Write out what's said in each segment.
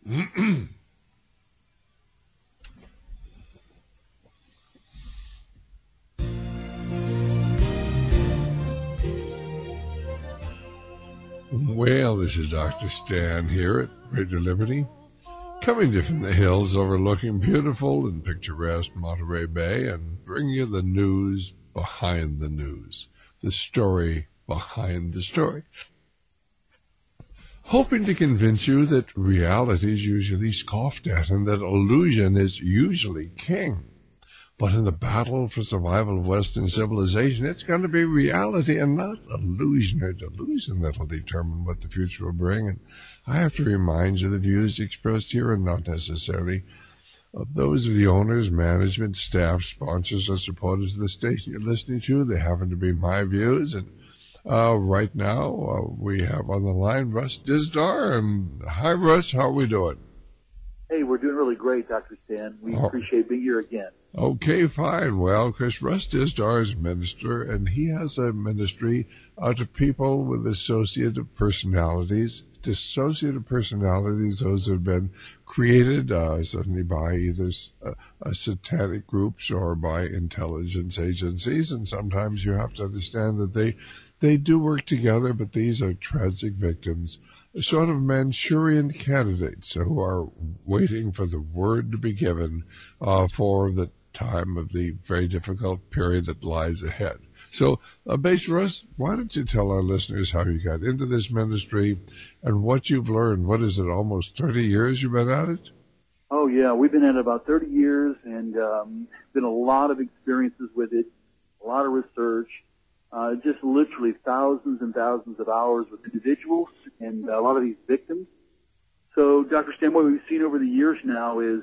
Well, this is Dr. Stan here at Radio Liberty, coming to you from the hills overlooking beautiful and picturesque Monterey Bay, and bring you the news behind the news, the story behind the story. Hoping to convince you that reality is usually scoffed at and that illusion is usually king. But in the battle for survival of Western civilization, it's going to be reality and not illusion or delusion that will determine what the future will bring. And I have to remind you the views expressed here are not necessarily those of the owners, management, staff, sponsors, or supporters of the station you're listening to. They happen to be my views. And right now, we have on the line Russ Dizdar. And hi, Russ. How are we doing? Hey, we're doing really great, Dr. Stan. We appreciate being here again. Okay, fine. Well, Chris Russ Dizdar is a minister, and he has a ministry to people with associative personalities. Dissociative personalities, those have been created suddenly by either satanic groups or by intelligence agencies, and sometimes you have to understand that they do work together, but these are tragic victims, sort of Manchurian candidates who are waiting for the word to be given for the time of the very difficult period that lies ahead. So, Base Russ, why don't you tell our listeners how you got into this ministry and what you've learned? What is it, almost 30 years you've been at it? Oh, yeah, we've been at it about 30 years, and been a lot of experiences with it, a lot of research, just literally thousands and thousands of hours with individuals and a lot of these victims. So, Dr. Stan, what we've seen over the years now is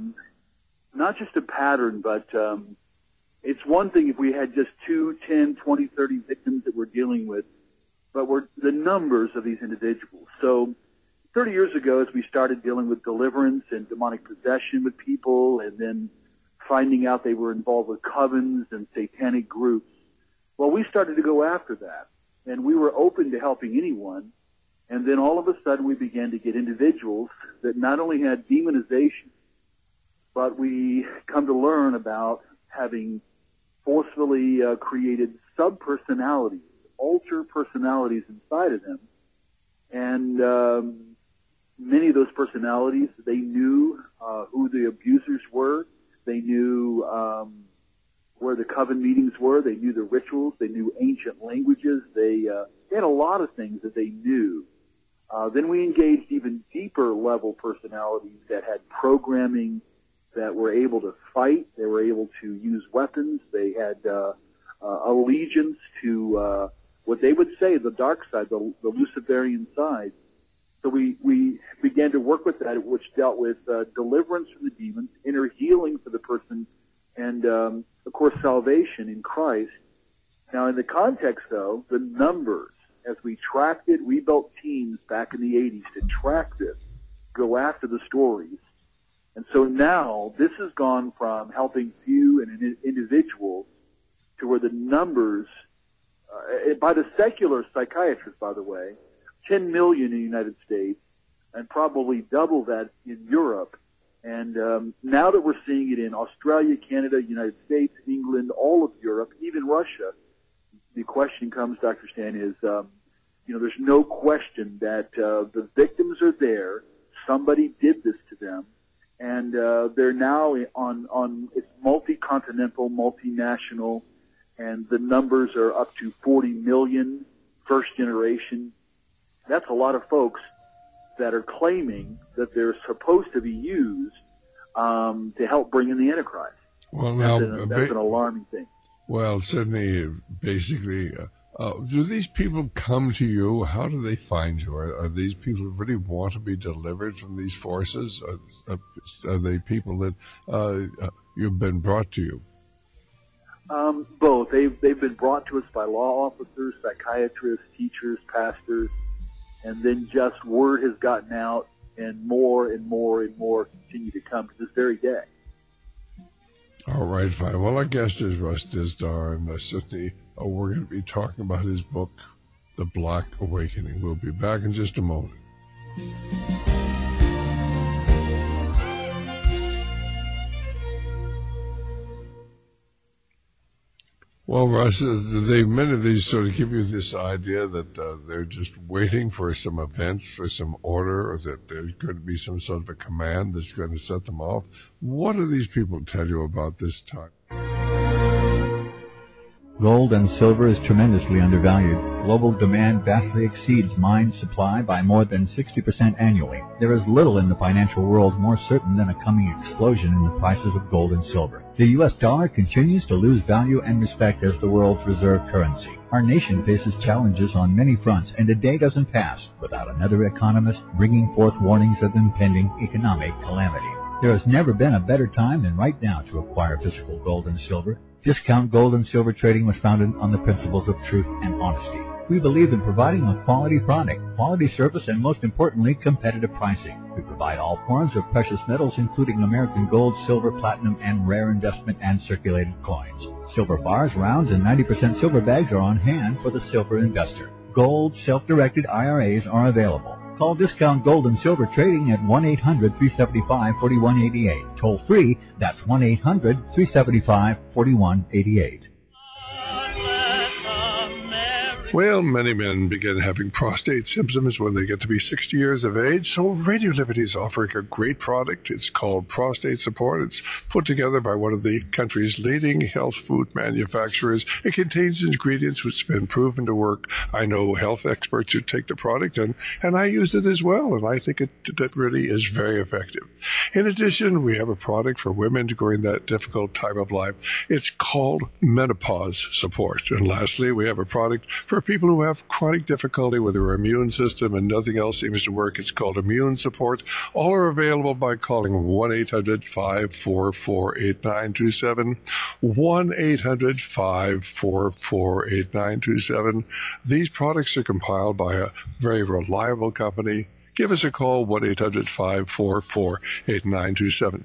not just a pattern, but it's one thing if we had just 2, 10, 20, 30 victims that we're dealing with, but we're the numbers of these individuals. So 30 years ago, as we started dealing with deliverance and demonic possession with people, and then finding out they were involved with covens and satanic groups, well, we started to go after that, and we were open to helping anyone. And then all of a sudden, we began to get individuals that not only had demonization, but we come to learn about having forcefully created sub-personalities, alter personalities inside of them. And many of those personalities, they knew who the abusers were. They knew where the coven meetings were. They knew the rituals. They knew ancient languages. They had a lot of things that they knew. Then we engaged even deeper level personalities that had programming, that were able to fight. They were able to use weapons. They had allegiance to what they would say the dark side, the Luciferian side. So we began to work with that, which dealt with deliverance from the demons, inner healing for the person, and of course salvation in Christ. Now in the context, though, the numbers, as we tracked it, we built teams back in the 80s to track this, go after the stories. And so now this has gone from helping few and individuals to where the numbers, by the secular psychiatrists, by the way, 10 million in the United States, and probably double that in Europe. And now that we're seeing it in Australia, Canada, United States, England, all of Europe, even Russia, the question comes, Dr. Stan, is, there's no question that the victims are there. Somebody did this to them. And they're now on it's multi-continental, multinational, and the numbers are up to 40 million first generation. That's a lot of folks that are claiming that they're supposed to be used to help bring in the Antichrist. Well, now that's an alarming thing. Well, Sydney, basically, do these people come to you? How do they find you? Are these people who really want to be delivered from these forces? Are they people that you've been brought to you? Both. They've been brought to us by law officers, psychiatrists, teachers, pastors, and then just word has gotten out, and more and more and more continue to come to this very day. All right, fine. Well, our guest is Russ Dizdar, and Sydney, we're going to be talking about his book, The Black Awakening. We'll be back in just a moment. Well, Russ, many of these sort of give you this idea that they're just waiting for some events, for some order, or that there's going to be some sort of a command that's going to set them off. What do these people tell you about this time? Gold and silver is tremendously undervalued. Global demand vastly exceeds mine supply by more than 60% annually. There is little in the financial world more certain than a coming explosion in the prices of gold and silver. The U.S. dollar continues to lose value and respect as the world's reserve currency. Our nation faces challenges on many fronts, and a day doesn't pass without another economist bringing forth warnings of impending economic calamity. There has never been a better time than right now to acquire physical gold and silver. Discount Gold and Silver Trading was founded on the principles of truth and honesty. We believe in providing a quality product, quality service, and most importantly, competitive pricing. We provide all forms of precious metals, including American gold, silver, platinum, and rare investment and circulated coins. Silver bars, rounds, and 90% silver bags are on hand for the silver investor. Gold self-directed IRAs are available. Call Discount Gold and Silver Trading at 1-800-375-4188. Toll free, that's 1-800-375-4188. Well, many men begin having prostate symptoms when they get to be 60 years of age, so Radio Liberty is offering a great product. It's called Prostate Support. It's put together by one of the country's leading health food manufacturers. It contains ingredients which have been proven to work. I know health experts who take the product, and I use it as well, and I think that really is very effective. In addition, we have a product for women during that difficult time of life. It's called Menopause Support. And lastly, we have a product for people who have chronic difficulty with their immune system and nothing else seems to work. It's called Immune Support. All are available by calling 1-800-544-8927, 1-800-544-8927. These products are compiled by a very reliable company. Give us a call, 1-800-544-8927.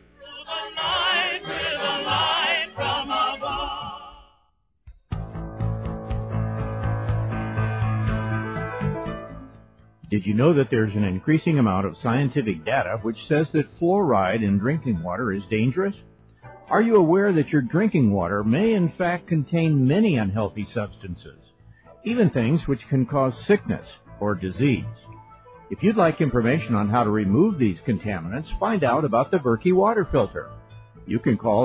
Did you know that there's an increasing amount of scientific data which says that fluoride in drinking water is dangerous? Are you aware that your drinking water may in fact contain many unhealthy substances, even things which can cause sickness or disease? If you'd like information on how to remove these contaminants, find out about the Berkey water filter. You can call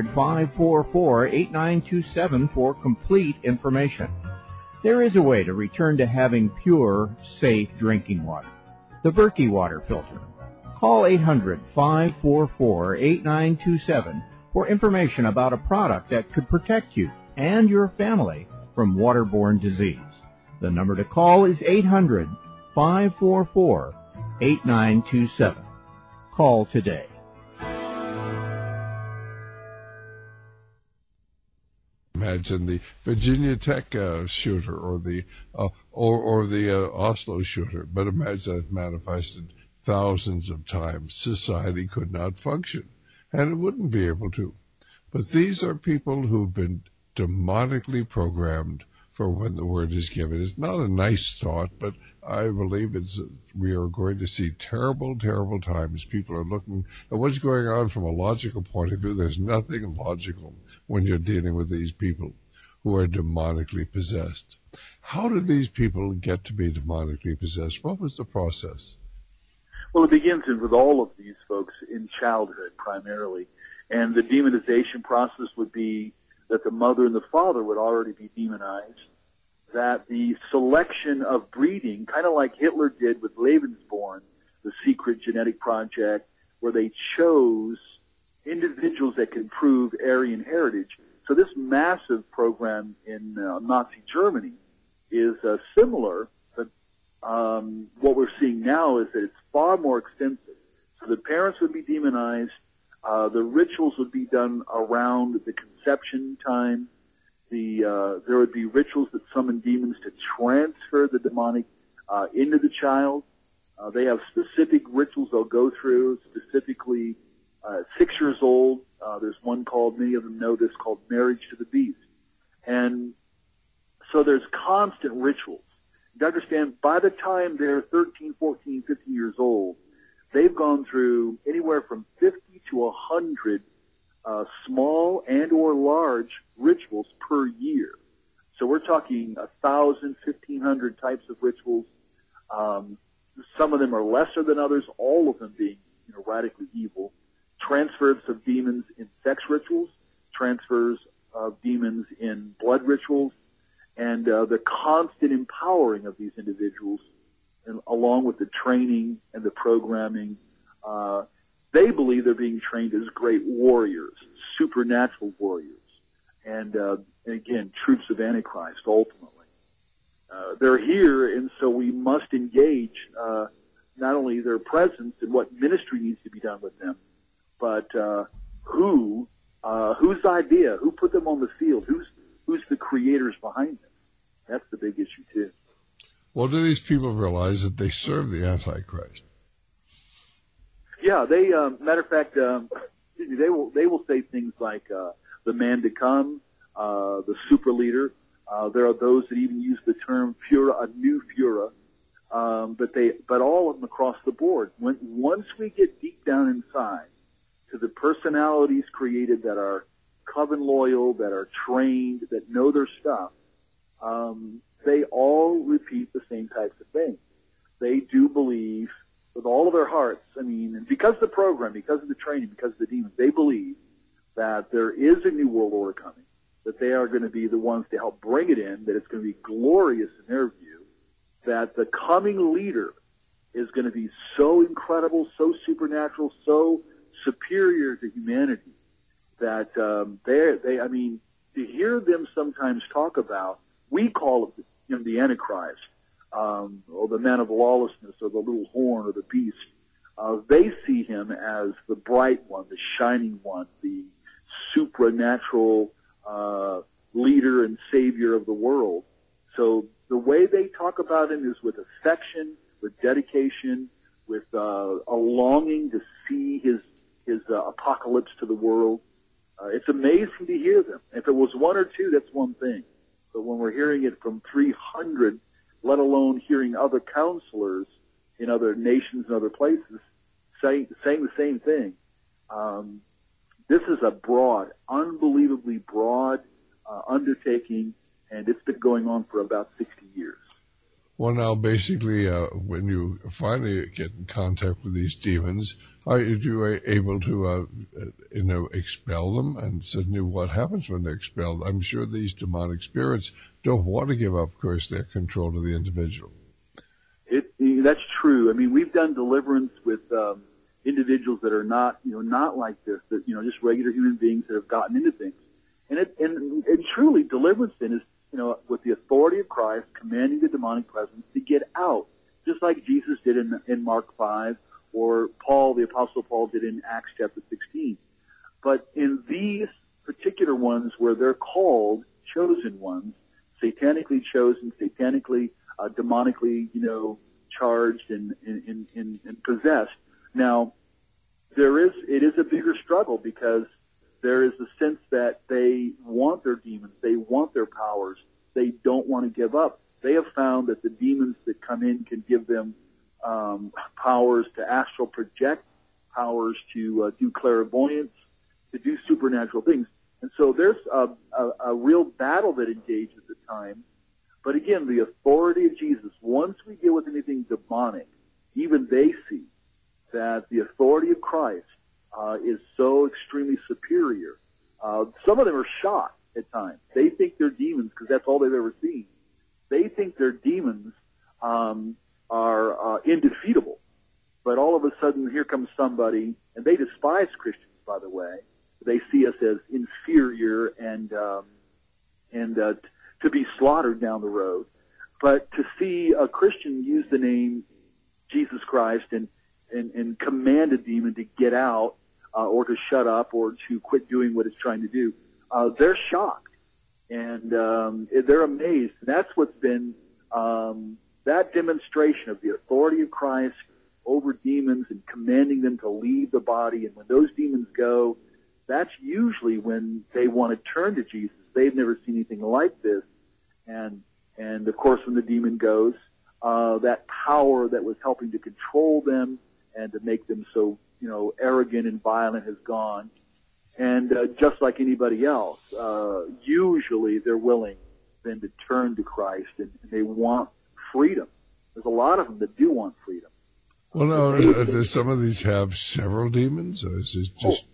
800-544-8927 for complete information. There is a way to return to having pure, safe drinking water. The Berkey water filter. Call 800-544-8927 for information about a product that could protect you and your family from waterborne disease. The number to call is 800-544-8927. Call today. Imagine the Virginia Tech shooter or the Oslo shooter, but imagine that manifested thousands of times. Society could not function, and it wouldn't be able to. But these are people who've been demonically programmed for when the word is given. It's not a nice thought, but I believe we are going to see terrible, terrible times. People are looking at what's going on from a logical point of view. There's nothing logical when you're dealing with these people who are demonically possessed. How did these people get to be demonically possessed? What was the process? Well, it begins with all of these folks in childhood primarily. And the demonization process would be that the mother and the father would already be demonized, that the selection of breeding, kind of like Hitler did with Lebensborn, the secret genetic project, where they chose individuals that can prove Aryan heritage. So this massive program in Nazi Germany is similar, but what we're seeing now is that it's far more extensive. So the parents would be demonized. The rituals would be done around the conception time. There would be rituals that summon demons to transfer the demonic into the child. They have specific rituals they'll go through, specifically 6 years old. There's one called, many of them know this, called Marriage to the Beast. And so there's constant rituals. You understand, by the time they're 13, 14, 15 years old, they've gone through anywhere from 50 to 100 small and or large rituals per year. So we're talking 1,000, 1,500 types of rituals. Some of them are lesser than others, all of them being radically evil. Transfers of demons in sex rituals, transfers of demons in blood rituals, and the constant empowering of these individuals, and along with the training and the programming. They believe they're being trained as great warriors, supernatural warriors, and again, troops of Antichrist, ultimately. They're here, and so we must engage not only their presence and what ministry needs to be done with them, but whose idea, who put them on the field, who's the creators behind them. That's the big issue too. Well, do these people realize that they serve the Antichrist? Yeah, they matter of fact, they will say things like the man to come, the super leader. There are those that even use the term Führer, a new Führer. But all of them across the board. Once we get deep down inside to the personalities created that are coven loyal, that are trained, that know their stuff, they all repeat the same types of things. They do believe with all of their hearts, and because of the program, because of the training, because of the demons, they believe that there is a new world order coming, that they are going to be the ones to help bring it in, that it's going to be glorious in their view, that the coming leader is going to be so incredible, so supernatural, so superior to humanity that to hear them sometimes talk about, we call it the Antichrist, or the man of lawlessness, or the little horn, or the beast. They see him as the bright one, the shining one, the supernatural leader and savior of the world. So the way they talk about him is with affection, with dedication, with a longing to see his apocalypse to the world. It's amazing to hear them. If it was one or two, that's one thing. But when we're hearing it from 300, let alone hearing other counselors in other nations and other places saying the same thing, this is a broad, unbelievably broad undertaking, and it's been going on for about 60 years. Well, now, basically, when you finally get in contact with these demons, are you able to, expel them? And certainly what happens when they're expelled? I'm sure these demonic spirits don't want to give up, of course, their control of the individual. That's true. We've done deliverance with individuals that are not like this, that, just regular human beings that have gotten into things. And truly, deliverance then is, with the authority of Christ, commanding the demonic presence to get out, just like Jesus did in Mark 5, or the Apostle Paul did in Acts chapter 16. But in these particular ones where they're called chosen ones, satanically chosen, satanically, demonically, charged and possessed. Now, it is a bigger struggle because there is a sense that they want their demons, they want their powers, they don't want to give up. They have found that the demons that come in can give them powers to astral project, powers to do clairvoyance, to do supernatural things. And so there's a real battle that engages at times. But again, the authority of Jesus, once we deal with anything demonic, even they see that the authority of Christ is so extremely superior. Some of them are shocked at times. They think they're demons because that's all they've ever seen. They think their demons are indefeatable. But all of a sudden, here comes somebody, and they despise Christians, by the way. They see us as inferior and to be slaughtered down the road. But to see a Christian use the name Jesus Christ and command a demon to get out, or to shut up, or to quit doing what it's trying to do, they're shocked. And they're amazed. And that's what's been that demonstration of the authority of Christ over demons and commanding them to leave the body. And when those demons go, that's usually when they want to turn to Jesus. They've never seen anything like this. And of course, when the demon goes, that power that was helping to control them and to make them so, arrogant and violent has gone. And just like anybody else, usually they're willing then to turn to Christ, and they want freedom. There's a lot of them that do want freedom. Well, now, does some of these have several demons, or is it just...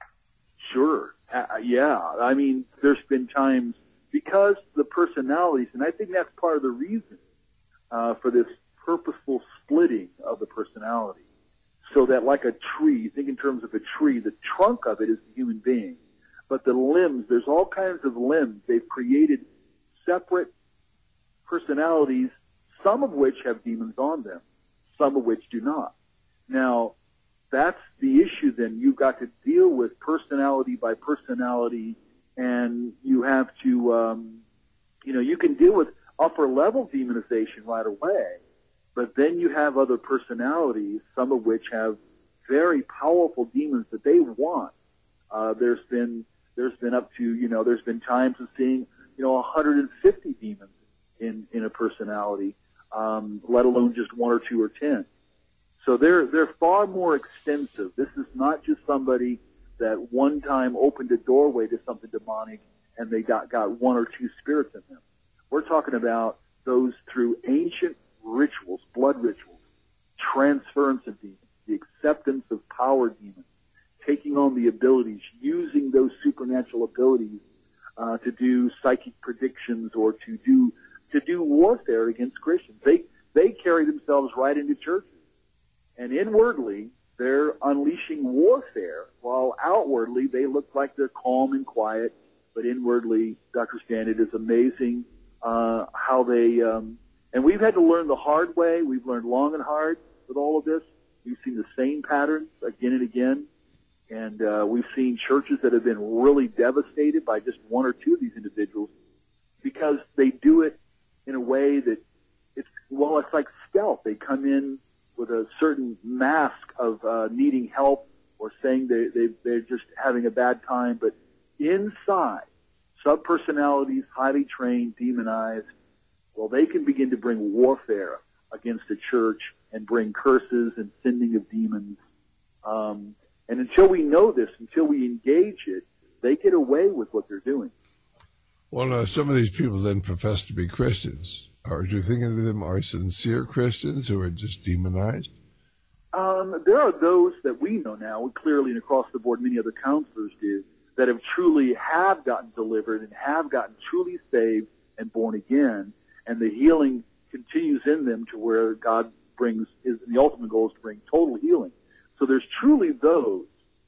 Sure. Yeah. I mean, there's been times, because the personalities, and I think that's part of the reason for this purposeful splitting of the personality. So that like a tree, think in terms of a tree, the trunk of it is the human being. But the limbs, there's all kinds of limbs. They've created separate personalities, some of which have demons on them, some of which do not. Now, that's the issue then. You've got to deal with personality by personality, and you have to, you can deal with upper level demonization right away, but then you have other personalities, some of which have very powerful demons that they want. There's been up to, there's been times of seeing, 150 demons in a personality, let alone just 1 or 2 or 10. So they're far more extensive. This is not just somebody that one time opened a doorway to something demonic and they got 1 or 2 spirits in them. We're talking about those through ancient rituals, blood rituals, transference of demons, the acceptance of power demons, taking on the abilities, using those supernatural abilities to do psychic predictions or to do warfare against Christians. They carry themselves right into churches. And inwardly, they're unleashing warfare, while outwardly they look like they're calm and quiet. But inwardly, Dr. Stan, it is amazing how they, and we've had to learn the hard way. We've learned long and hard with all of this. We've seen the same patterns again and again. And we've seen churches that have been really devastated by just 1 or 2 of these individuals because they do it in a way that it's like stealth. They come in with a certain mask of needing help or saying they're just having a bad time. But inside, subpersonalities, highly trained, demonized, they can begin to bring warfare against the church and bring curses and sending of demons. And until we know this, until we engage it, they get away with what they're doing. Well, some of these people then profess to be Christians. Or do you think any of them are sincere Christians who are just demonized? There are those that we know now, clearly and across the board, many other counselors do, that have truly have gotten delivered and have gotten truly saved and born again, and the healing continues in them to where God brings, the ultimate goal is to bring total healing. So there's truly those.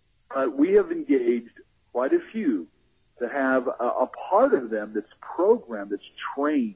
We have engaged quite a few that have a part of them that's programmed, that's trained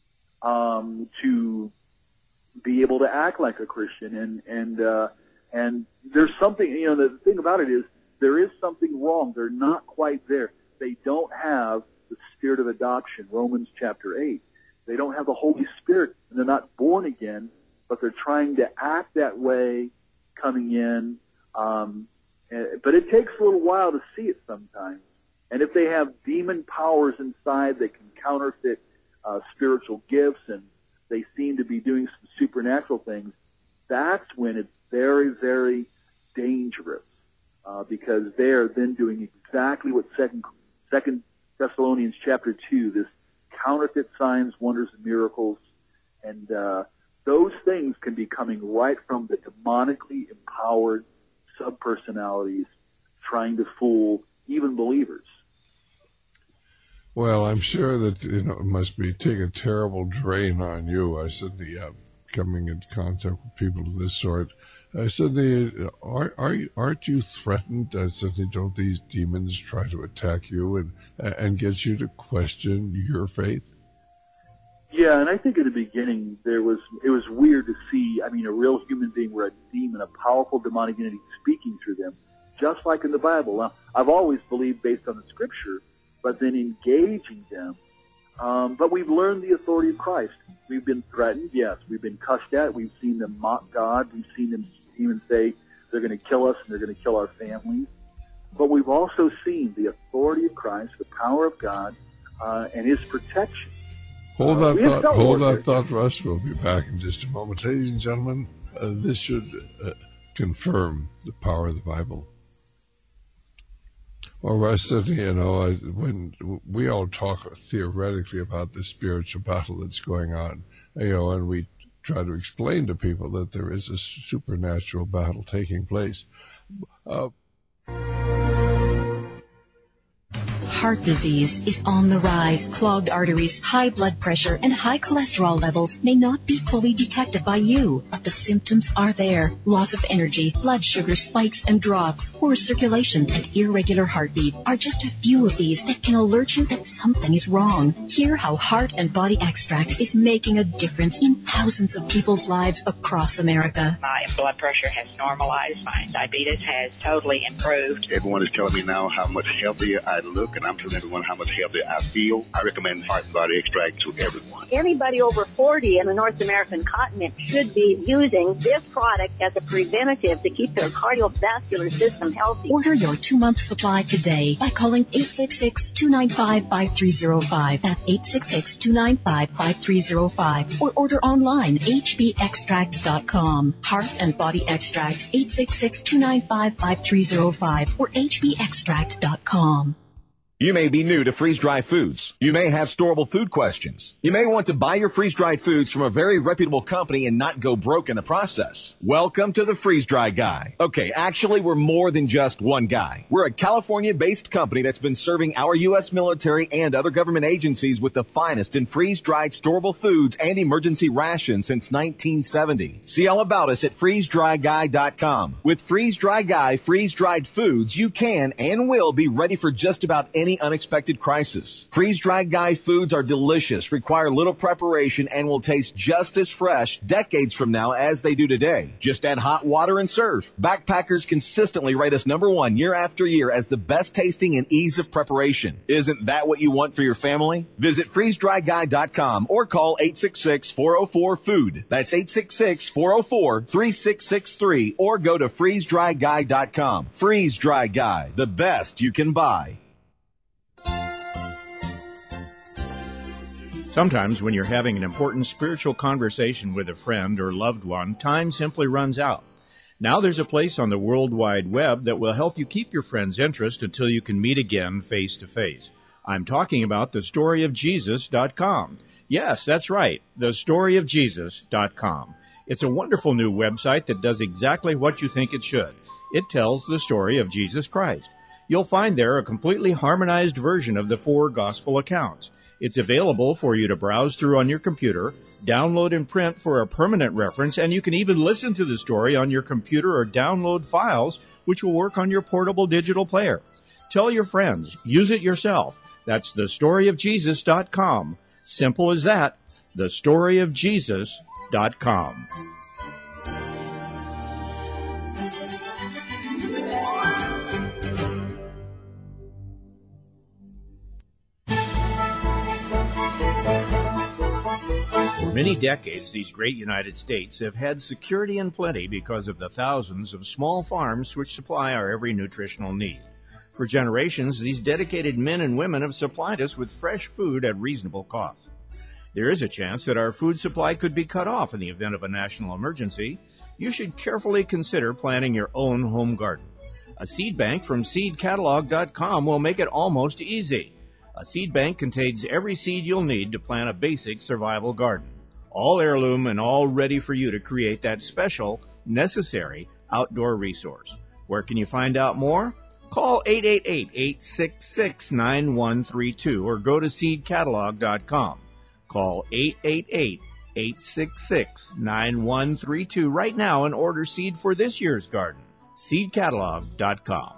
to be able to act like a Christian, and there's something, the thing about it is there is something wrong. They're not quite there. They don't have the spirit of adoption, Romans chapter 8. They don't have the Holy Spirit, and they're not born again, but they're trying to act that way coming in. But it takes a little while to see it sometimes. And if they have demon powers inside that can counterfeit spiritual gifts, and they seem to be doing some supernatural things, that's when it's very, very dangerous, because they're then doing exactly what Second Thessalonians chapter 2, this counterfeit signs, wonders, and miracles, and those things can be coming right from the demonically empowered subpersonalities trying to fool even believers. Well, I'm sure that it must be take a terrible drain on you. I certainly have coming into contact with people of this sort. Certainly, aren't you threatened? Certainly, don't these demons try to attack you and get you to question your faith? Yeah, and I think at the beginning it was weird to see, a real human being where a demon, a powerful demonic entity speaking through them, just like in the Bible. Now, I've always believed based on the Scripture, but then engaging them. But we've learned the authority of Christ. We've been threatened, yes. We've been cussed at. We've seen them mock God. We've seen them even say they're going to kill us and they're going to kill our families. But we've also seen the authority of Christ, the power of God, and His protection. Hold that thought, Russ. We'll be back in just a moment. Ladies and gentlemen, this should confirm the power of the Bible. Well, Rustin, when we all talk theoretically about the spiritual battle that's going on, and we try to explain to people that there is a supernatural battle taking place. Heart disease is on the rise. Clogged arteries, high blood pressure, and high cholesterol levels may not be fully detected by you, but the symptoms are there. Loss of energy, blood sugar spikes and drops, poor circulation, and irregular heartbeat are just a few of these that can alert you that something is wrong. Hear how Heart and Body Extract is making a difference in thousands of people's lives across America. My blood pressure has normalized. My diabetes has totally improved. Everyone is telling me now how much healthier I look, and I'm telling everyone how much healthier I feel. I recommend Heart and Body Extract to everyone. Anybody over 40 in the North American continent should be using this product as a preventative to keep their cardiovascular system healthy. Order your 2-month supply today by calling 866-295-5305. That's 866-295-5305. Or order online, hbextract.com. Heart and Body Extract, 866-295-5305 or hbextract.com. You may be new to freeze-dried foods. You may have storable food questions. You may want to buy your freeze-dried foods from a very reputable company and not go broke in the process. Welcome to the Freeze-Dry Guy. Okay, actually, we're more than just one guy. We're a California-based company that's been serving our U.S. military and other government agencies with the finest in freeze-dried storable foods and emergency rations since 1970. See all about us at freezedryguy.com. With Freeze-Dry Guy freeze-dried foods, you can and will be ready for just about any unexpected crisis. Freeze-dried Guy foods are delicious, require little preparation, and will taste just as fresh decades from now as they do today. Just add hot water and serve. Backpackers consistently rate us #1 year after year as the best tasting and ease of preparation. Isn't that what you want for your family? Visit freezedryguy.com or call 866-404-FOOD. That's 866-404-3663 or go to freezedryguy.com. Freeze-Dry Guy, the best you can buy. Sometimes when you're having an important spiritual conversation with a friend or loved one, time simply runs out. Now there's a place on the World Wide Web that will help you keep your friend's interest until you can meet again face to face. I'm talking about thestoryofjesus.com. Yes, that's right, thestoryofjesus.com. It's a wonderful new website that does exactly what you think it should. It tells the story of Jesus Christ. You'll find there a completely harmonized version of the 4 gospel accounts. It's available for you to browse through on your computer, download and print for a permanent reference, and you can even listen to the story on your computer or download files, which will work on your portable digital player. Tell your friends. Use it yourself. That's thestoryofjesus.com. Simple as that. thestoryofjesus.com. For many decades, these great United States have had security and plenty because of the thousands of small farms which supply our every nutritional need. For generations, these dedicated men and women have supplied us with fresh food at reasonable cost. There is a chance that our food supply could be cut off in the event of a national emergency. You should carefully consider planting your own home garden. A seed bank from seedcatalog.com will make it almost easy. A seed bank contains every seed you'll need to plant a basic survival garden. All heirloom and all ready for you to create that special, necessary outdoor resource. Where can you find out more? Call 888-866-9132 or go to seedcatalog.com. Call 888-866-9132 right now and order seed for this year's garden. seedcatalog.com.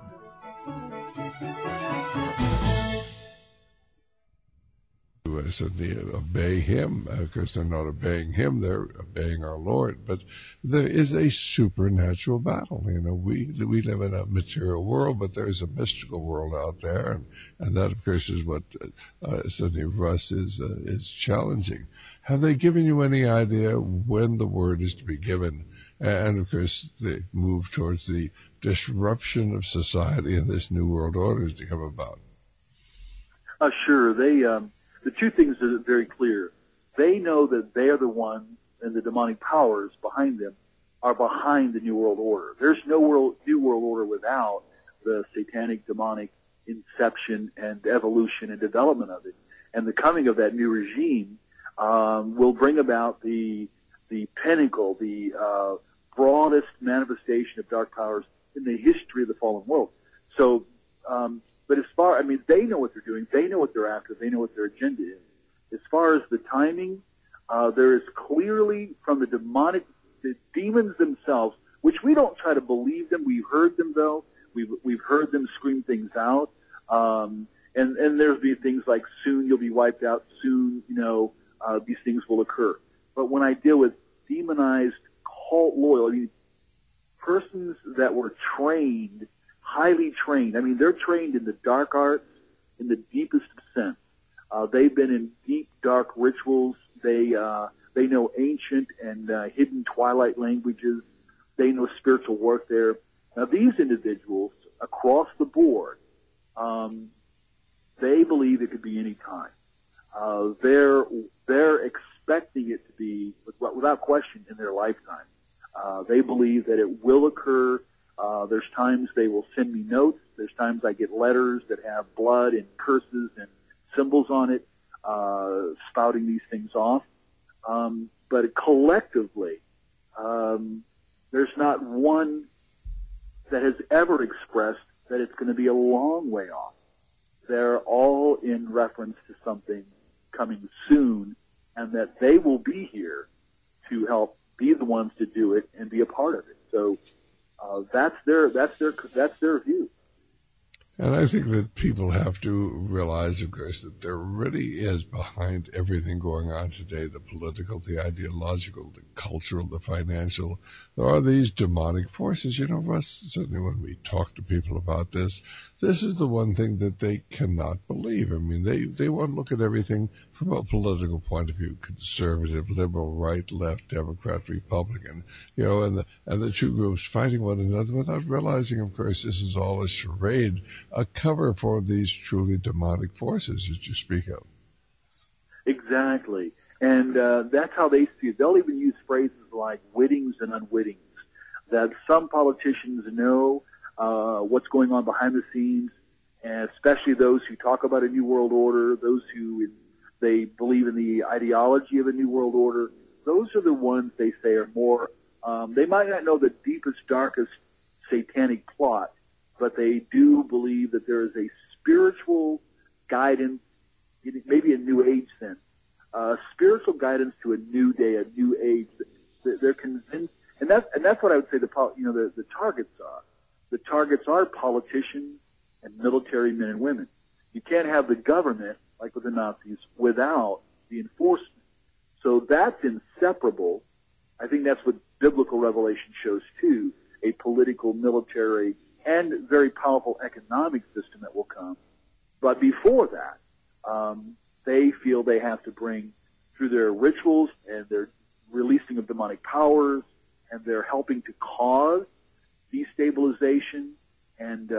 And they obey him, because they're not obeying him, they're obeying our Lord. But there is a supernatural battle. We live in a material world, but there's a mystical world out there, and that, of course, is what Sidney Russ is challenging. Have they given you any idea when the word is to be given? And, of course, they move towards the disruption of society and this new world order is to come about. Sure. The two things are very clear. They know that they are the ones, and the demonic powers behind them are behind the New World Order. There's no New World Order without the satanic, demonic conception and evolution and development of it. And the coming of that new regime will bring about the pinnacle, the broadest manifestation of dark powers in the history of the fallen world. So, but they know what they're doing. They know what they're after. They know what their agenda is. As far as the timing, there is clearly from the demons themselves, which we don't try to believe them. We've heard them though. We've heard them scream things out. And there's be things like soon you'll be wiped out. Soon, these things will occur. But when I deal with demonized cult loyal, persons that were trained, highly trained. I mean, they're trained in the dark arts in the deepest sense. They've been in deep, dark rituals. They know ancient and hidden twilight languages. They know spiritual warfare. Now, these individuals, across the board, they believe it could be any time. They're expecting it to be, without question, in their lifetime. They believe that it will occur. There's times they will send me notes. There's times I get letters that have blood and curses and symbols on it, spouting these things off. But collectively, there's not one that has ever expressed that it's going to be a long way off. They're all in reference to something coming soon, and that they will be here to help be the ones to do it and be a part of it. So that's their view. And I think that people have to realize, of course, that there really is behind everything going on today, the political, the ideological, the cultural, the financial, there are these demonic forces. Russ, certainly when we talk to people about this is the one thing that they cannot believe. I mean, they want to look at everything from a political point of view, conservative, liberal, right, left, Democrat, Republican, and the two groups fighting one another without realizing, of course, this is all a charade, a cover for these truly demonic forces that you speak of. Exactly. And that's how they see it. They'll even use phrases like wittings and unwittings, that some politicians know what's going on behind the scenes, and especially those who talk about a new world order, those who they believe in the ideology of a new world order. Those are the ones they say are more, they might not know the deepest, darkest satanic plot, but they do believe that there is a spiritual guidance, maybe a new age sense, spiritual guidance to a new day, a new age. They're convinced, and that's what I would say the targets are. The targets are politicians and military men and women. You can't have the government, like with the Nazis, without the enforcement. So that's inseparable. I think that's what biblical revelation shows too, a political, military, and very powerful economic system that will come. But before that, they feel they have to bring, through their rituals and their releasing of demonic powers, and they're helping to cause destabilization and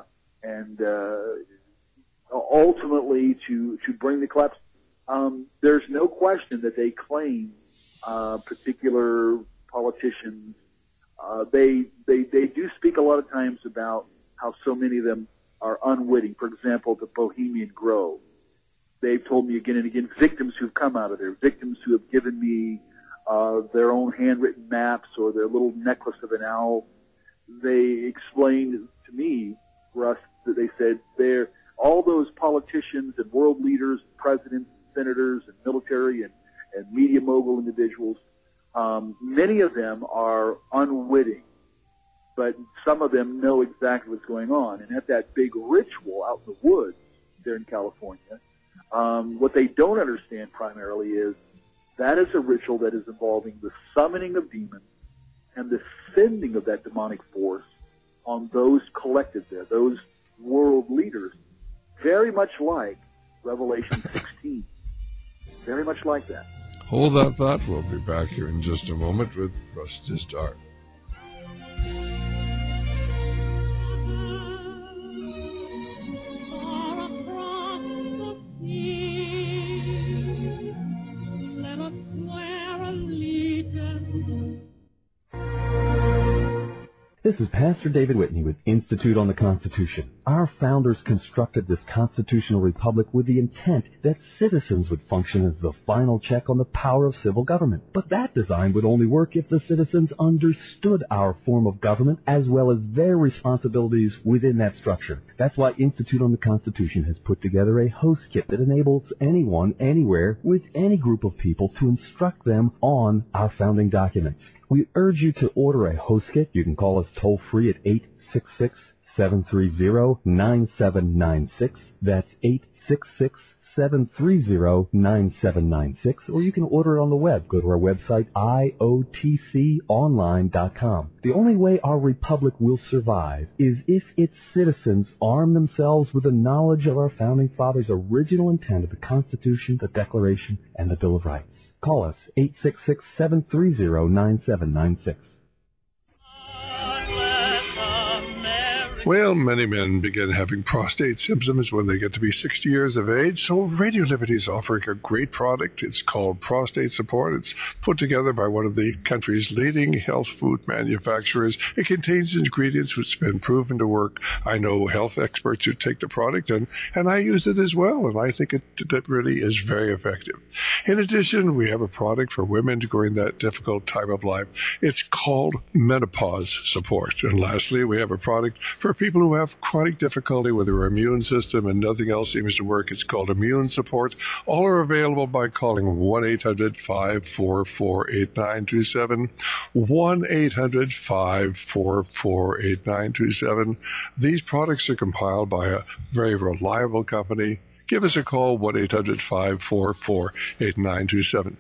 ultimately to bring the collapse. There's no question that they claim particular politicians. They do speak a lot of times about how so many of them are unwitting. For example, the Bohemian Grove. They've told me again and again, victims who've come out of there, victims who have given me their own handwritten maps or their little necklace of an owl. They explained to me, Russ, that they said all those politicians and world leaders, presidents, senators, and military and media mogul individuals, many of them are unwitting, but some of them know exactly what's going on. And at that big ritual out in the woods there in California, what they don't understand primarily is that is a ritual that is involving the summoning of demons and the sending of that demonic force on those collected there, those world leaders, very much like Revelation 16. Very much like that. Hold that thought. We'll be back here in just a moment with Russ Dizdar. This is Pastor David Whitney with Institute on the Constitution. Our founders constructed this constitutional republic with the intent that citizens would function as the final check on the power of civil government. But that design would only work if the citizens understood our form of government as well as their responsibilities within that structure. That's why Institute on the Constitution has put together a host kit that enables anyone, anywhere, with any group of people to instruct them on our founding documents. We urge you to order a host kit. You can call us toll-free at 866-730-9796. That's 866-730-9796. Or you can order it on the web. Go to our website, iotconline.com. The only way our republic will survive is if its citizens arm themselves with the knowledge of our founding fathers' original intent of the Constitution, the Declaration, and the Bill of Rights. Call us, 866-730-9796. Well, many men begin having prostate symptoms when they get to be 60 years of age, so Radio Liberty is offering a great product. It's called Prostate Support. It's put together by one of the country's leading health food manufacturers. It contains ingredients which have been proven to work. I know health experts who take the product, and I use it as well, and I think it really is very effective. In addition, we have a product for women during that difficult time of life. It's called Menopause Support. And lastly, we have a product for people who have chronic difficulty with their immune system and nothing else seems to work. It's called Immune Support. All are available by calling 1-800-544-8927, 1-800-544-8927. These products are compiled by a very reliable company. Give us a call, 1-800-544-8927.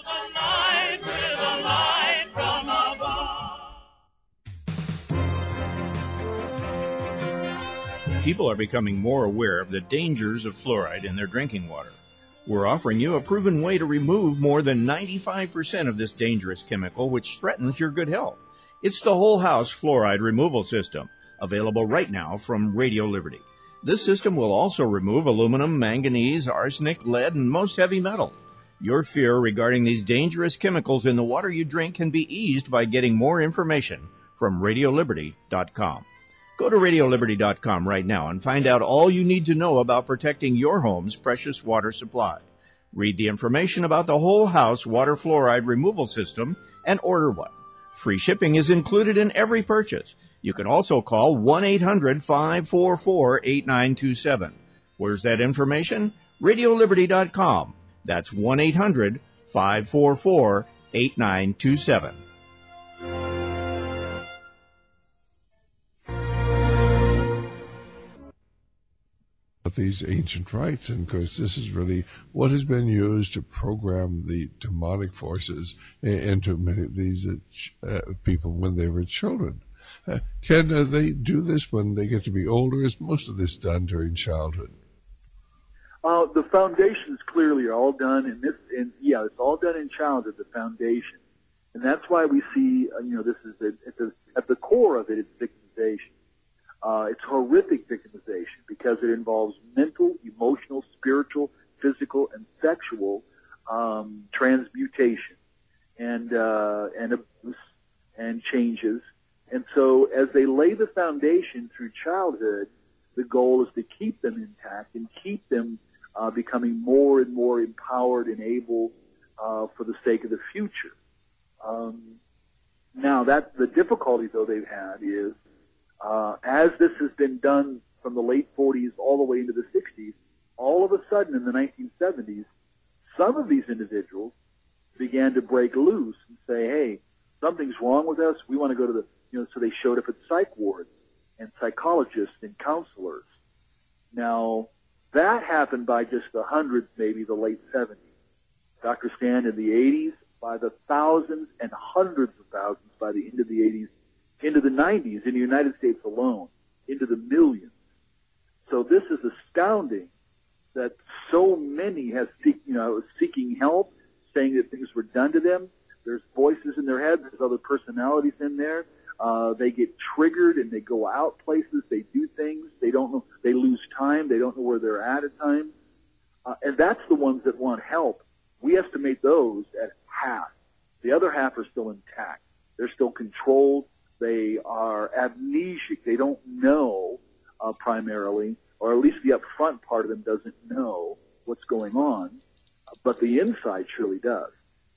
People are becoming more aware of the dangers of fluoride in their drinking water. We're offering you a proven way to remove more than 95% of this dangerous chemical which threatens your good health. It's the Whole House Fluoride Removal System, available right now from Radio Liberty. This system will also remove aluminum, manganese, arsenic, lead, and most heavy metals. Your fear regarding these dangerous chemicals in the water you drink can be eased by getting more information from RadioLiberty.com. Go to RadioLiberty.com right now and find out all you need to know about protecting your home's precious water supply. Read the information about the Whole House Water Fluoride Removal System and order one. Free shipping is included in every purchase. You can also call 1-800-544-8927. Where's that information? RadioLiberty.com. That's 1-800-544-8927. These ancient rites, and of course this is really what has been used to program the demonic forces into many of these people when they were children. Can they do this when they get to be older? Is most of this done during childhood? The foundations clearly are all done it's all done in childhood, the foundation. And that's why we see, this is at the core of it, it's victimization. It's horrific victimization because it involves mental, emotional, spiritual, physical, and sexual transmutation and abuse and changes. And so as they lay the foundation through childhood, the goal is to keep them intact and keep them becoming more and more empowered and able for the sake of the future. Now, the difficulty, though, they've had is as this has been done from the late 40s all the way into the 60s, all of a sudden in the 1970s, some of these individuals began to break loose and say, hey, something's wrong with us. We want to go to so they showed up at psych wards and psychologists and counselors. Now, that happened by just the hundreds, maybe the late 70s. Dr. Sand in the 80s, by the thousands and hundreds of thousands by the end of the 80s, into the 90s in the United States alone, into the millions. So this is astounding that so many have seeking help, saying that things were done to them. There's voices in their heads. There's other personalities in there. They get triggered and they go out places. They do things. They don't know. They lose time. They don't know where they're at times. And that's the ones that want help. We estimate those at half. The other half are still intact. They're still controlled. They are amnesic. They don't know primarily, or at least the upfront part of them doesn't know what's going on, but the inside surely does.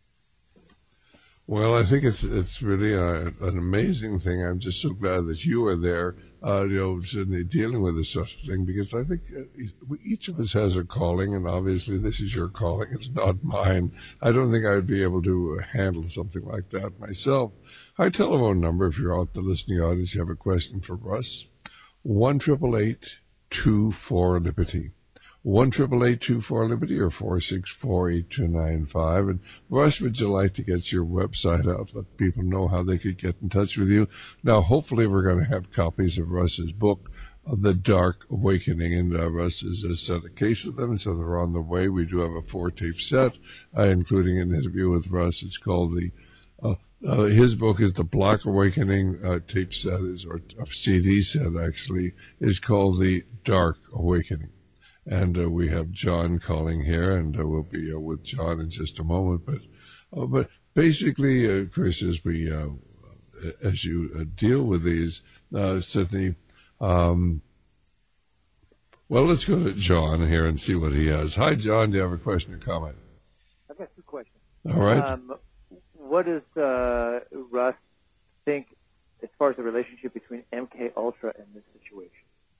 Well, I think it's really an amazing thing. I'm just so glad that you are there, certainly dealing with this sort of thing, because I think each of us has a calling, and obviously this is your calling. It's not mine. I don't think I would be able to handle something like that myself. Our telephone number, if you're out in the listening audience, you have a question for Russ, 1-888-24-LIBERTY. 1-888-24-LIBERTY or 464-8295. And Russ, would you like to get your website out, let people know how they could get in touch with you? Now, hopefully we're going to have copies of Russ's book, The Dark Awakening, and Russ has sent a case of them, so they're on the way. We do have a 4-tape set, including an interview with Russ. It's called his book is The Black Awakening. Tape set or CD set actually is called The Dark Awakening. And we have John calling here, and we'll be with John in just a moment. But basically, Chris, as you deal with these, Sydney, well, let's go to John here and see what he has. Hi, John. Do you have a question or comment? I've got two questions. All right. What does Russ think as far as the relationship between MK Ultra and this situation?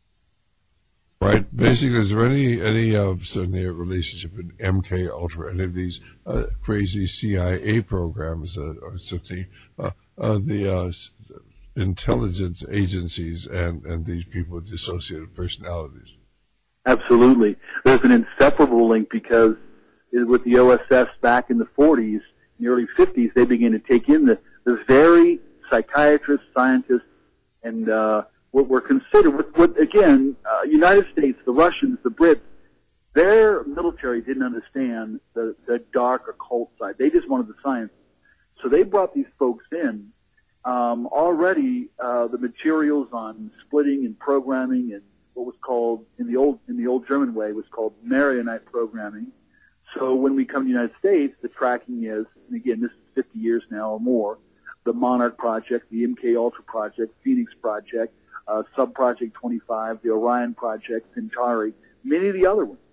Right. Basically, is there any certainly a relationship in MK Ultra, any of these crazy CIA programs, or certainly the intelligence agencies and these people with dissociative personalities? Absolutely. There's an inseparable link because with the OSS back in the 40s, in the early 50s, they began to take in the very psychiatrists, scientists, and what were considered, United States, the Russians, the Brits, their military didn't understand the dark occult side. They just wanted the science. So they brought these folks in. Already, the materials on splitting and programming and what was called, in the old German way, was called Marionite programming. So when we come to the United States, the tracking is, and again, this is 50 years now or more, the Monarch Project, the MK Ultra Project, Phoenix Project, Sub-Project 25, the Orion Project, Centauri, many of the other ones.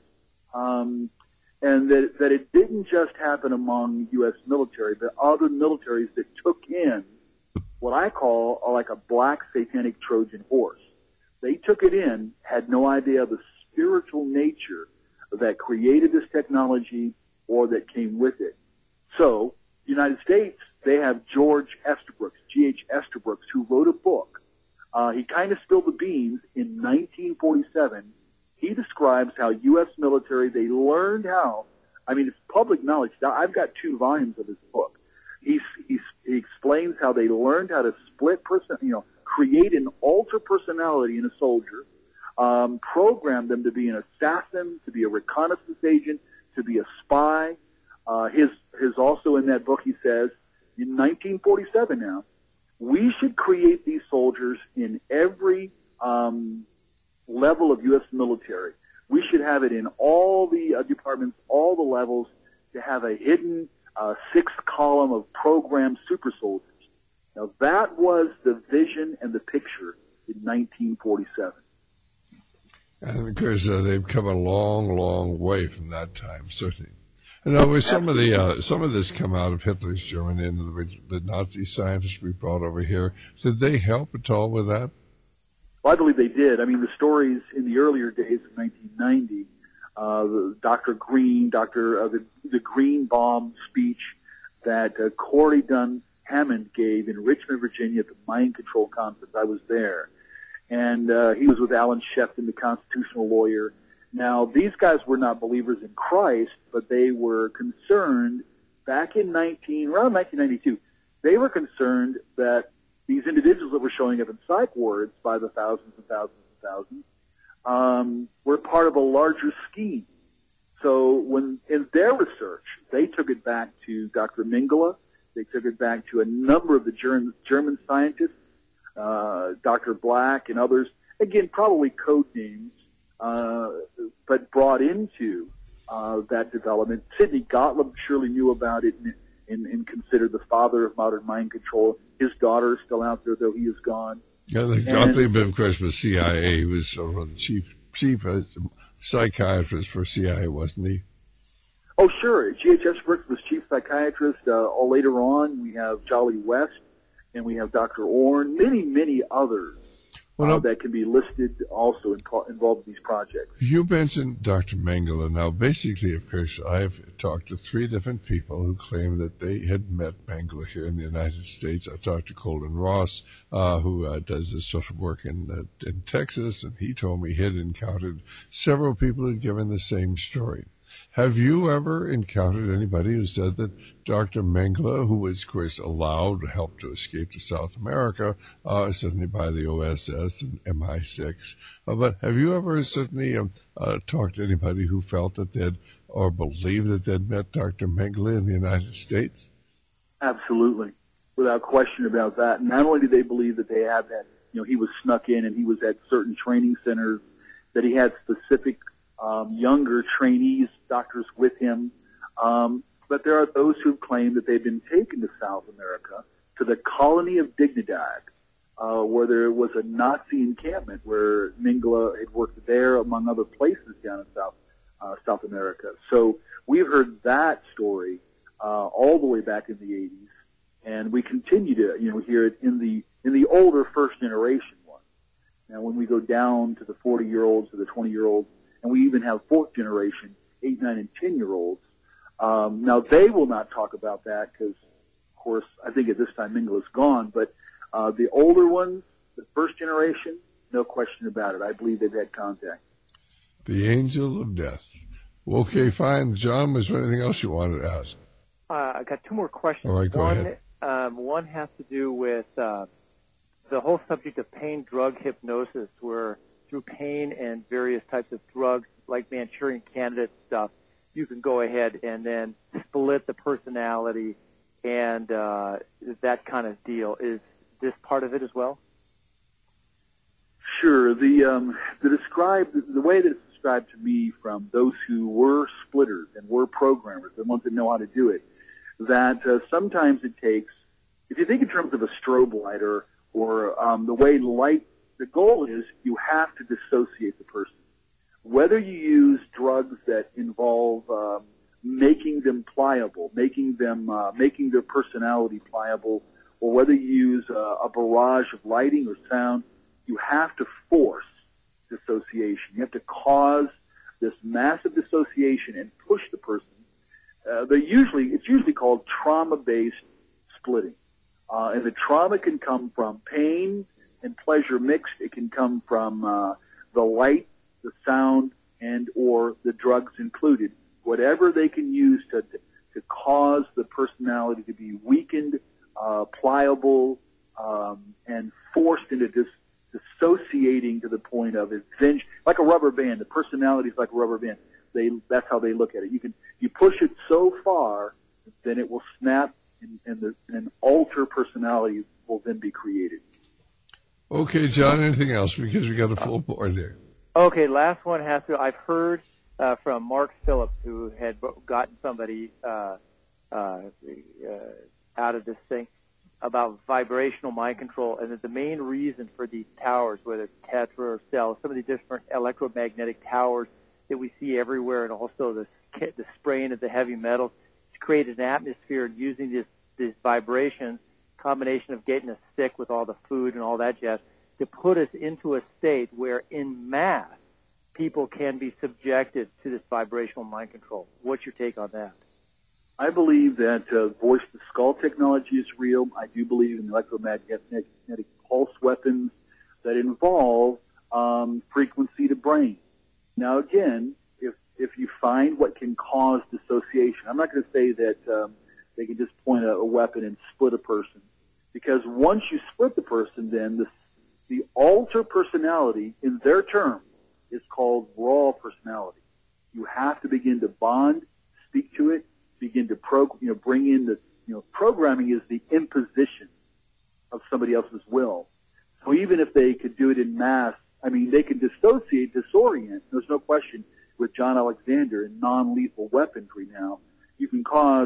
And that it didn't just happen among U.S. military, but other militaries that took in what I call like a black satanic Trojan horse. They took it in, had no idea of the spiritual nature that created this technology or that came with it. So, the United States, they have George Estabrooks, G.H. Estabrooks, who wrote a book. He kind of spilled the beans in 1947. He describes how U.S. military, they learned how, it's public knowledge. I've got 2 volumes of his book. He explains how they learned how to split create an alter personality in a soldier, program them to be an assassin, to be a reconnaissance agent, to be a spy. His also in that book, he says, in 1947 now, we should create these soldiers in every level of U.S. military. We should have it in all the departments, all the levels, to have a hidden 6th column of programmed super soldiers. Now, that was the vision and the picture in 1947. And of course, they've come a long, long way from that time, certainly. And now, with some of this come out of Hitler's Germany and the Nazi scientists we brought over here, did they help at all with that? Well, I believe they did. The stories in the earlier days of 1990, Dr. Green, the Green Bomb speech that Corey Dunn Hammond gave in Richmond, Virginia at the Mind Control Conference. I was there. And he was with Alan Shefton, the constitutional lawyer. Now, these guys were not believers in Christ, but they were concerned back in around 1992, they were concerned that these individuals that were showing up in psych wards by the thousands and thousands and thousands were part of a larger scheme. So when in their research, they took it back to Dr. Mengele. They took it back to a number of the German scientists, Dr. Black and others, again, probably code names, but brought into that development. Sidney Gottlieb surely knew about it, and considered the father of modern mind control. His daughter is still out there, though he is gone. Yeah, the Gottlieb, of course, was CIA. He was sort of the chief psychiatrist for CIA, wasn't he? Oh, sure. G.H.S. Brooks was chief psychiatrist. Later on, we have Jolly West, and we have Dr. Orn, many others that can be listed also involved in these projects. You mentioned Dr. Mengele. Now, basically, of course, I've talked to 3 different people who claim that they had met Mengele here in the United States. I talked to Colin Ross, who does this sort of work in Texas, and he told me he had encountered several people who had given the same story. Have you ever encountered anybody who said that Dr. Mengele, who was, of course, allowed help to escape to South America, certainly by the OSS and MI6, but have you ever certainly talked to anybody who felt that they'd or believed that they'd met Dr. Mengele in the United States? Absolutely, without question about that. Not only did they believe that they had that, he was snuck in and he was at certain training centers, that he had specific younger trainees, doctors with him. But there are those who claim that they've been taken to South America, to the colony of Dignidad, where there was a Nazi encampment where Mengele had worked there, among other places down in South America. So we've heard that story all the way back in the 80s, and we continue to hear it in the older first generation ones. Now, when we go down to the 40-year-olds or the 20-year-olds, and we even have fourth generation, 8, 9, and 10-year-olds. Now, they will not talk about that because, of course, I think at this time Mengele's gone. But the older ones, the first generation, no question about it. I believe they've had contact. The angel of death. Okay, fine. John, was there anything else you wanted to ask? I got 2 more questions. All right, go ahead. One has to do with the whole subject of pain drug hypnosis, where through pain and various types of drugs like Manchurian Candidate stuff, you can go ahead and then split the personality and that kind of deal. Is this part of it as well? Sure. The way that it's described to me from those who were splitters and were programmers, the ones that know how to do it, that sometimes it takes, if you think in terms of a strobe light or the way light, the goal is you have to dissociate the person. Whether you use drugs that involve making them pliable, making their personality pliable, or whether you use a barrage of lighting or sound, you have to force dissociation. You have to cause this massive dissociation and push the person. It's usually called trauma-based splitting, and the trauma can come from pain and pleasure mixed. It can come from the light, the sound, and or the drugs included. Whatever they can use to cause the personality to be weakened, pliable, and forced into dissociating to the point of adventure, like a rubber band. The personality is like a rubber band. That's how they look at it. You push it so far, then it will snap, and an alter personality will then be created. Okay, John, anything else? Because we got a full board there. Okay, last one has to, I've heard from Mark Phillips, who had gotten somebody out of this thing, about vibrational mind control, and that the main reason for these towers, whether it's Tetra or Cell, some of the different electromagnetic towers that we see everywhere, and also the spraying of the heavy metals, to create an atmosphere and using these vibrations, combination of getting us sick with all the food and all that jazz, to put us into a state where in mass people can be subjected to this vibrational mind control. What's your take on that? I believe that voice-to-skull technology is real. I do believe in electromagnetic pulse weapons that involve frequency to brain. Now, again, if you find what can cause dissociation, I'm not going to say that they can just point a weapon and split a person, because once you split the person, then the alter personality, in their terms, is called raw personality. You have to begin to bond, speak to it, begin to bring in the, programming is the imposition of somebody else's will. So even if they could do it in mass, they can dissociate, disorient. There's no question with John Alexander and non-lethal weaponry now. You can cause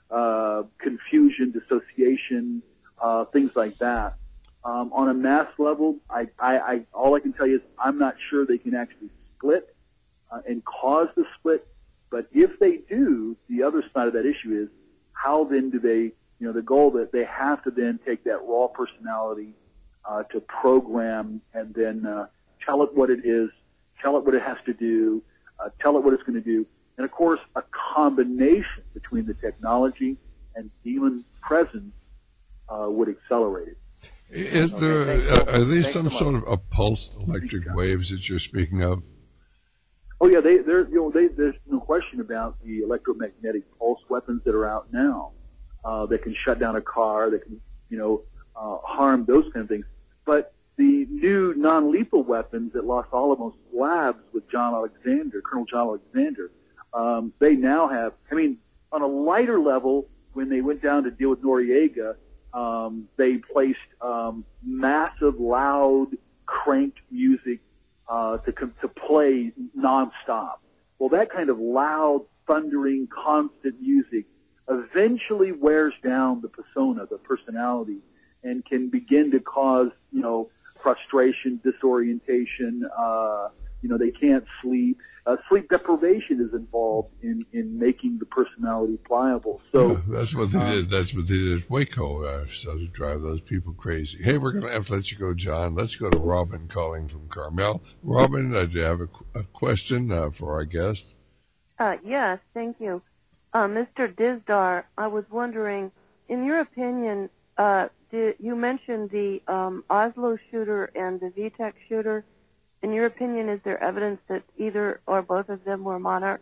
confusion, dissociation, things like that. On a mass level, all I can tell you is I'm not sure they can actually split and cause the split. But if they do, the other side of that issue is how then do they, the goal that they have to then take that raw personality to program and then tell it what it is, tell it what it has to do, tell it what it's going to do. And, of course, a combination between the technology and human presence would accelerate it. Is there, are these some sort of pulsed electric waves that you're speaking of? Oh, yeah, there's no question about the electromagnetic pulse weapons that are out now that can shut down a car, that can, harm those kind of things. But the new non-lethal weapons that Los Alamos Labs with Colonel John Alexander, they now have, on a lighter level, when they went down to deal with Noriega, they placed massive, loud, cranked music to play nonstop. Well, that kind of loud, thundering, constant music eventually wears down the persona, the personality, and can begin to cause, frustration, disorientation. They can't sleep. Sleep deprivation is involved in making the personality pliable. So that's what they did. That's what they did at Waco, so to drive those people crazy. Hey, we're going to have to let you go, John. Let's go to Robin calling from Carmel. Robin, do you have a question for our guest? Yes, thank you. Mr. Dizdar, I was wondering, in your opinion, you mentioned the Oslo shooter and the VTech shooter. In your opinion, is there evidence that either or both of them were monarchs?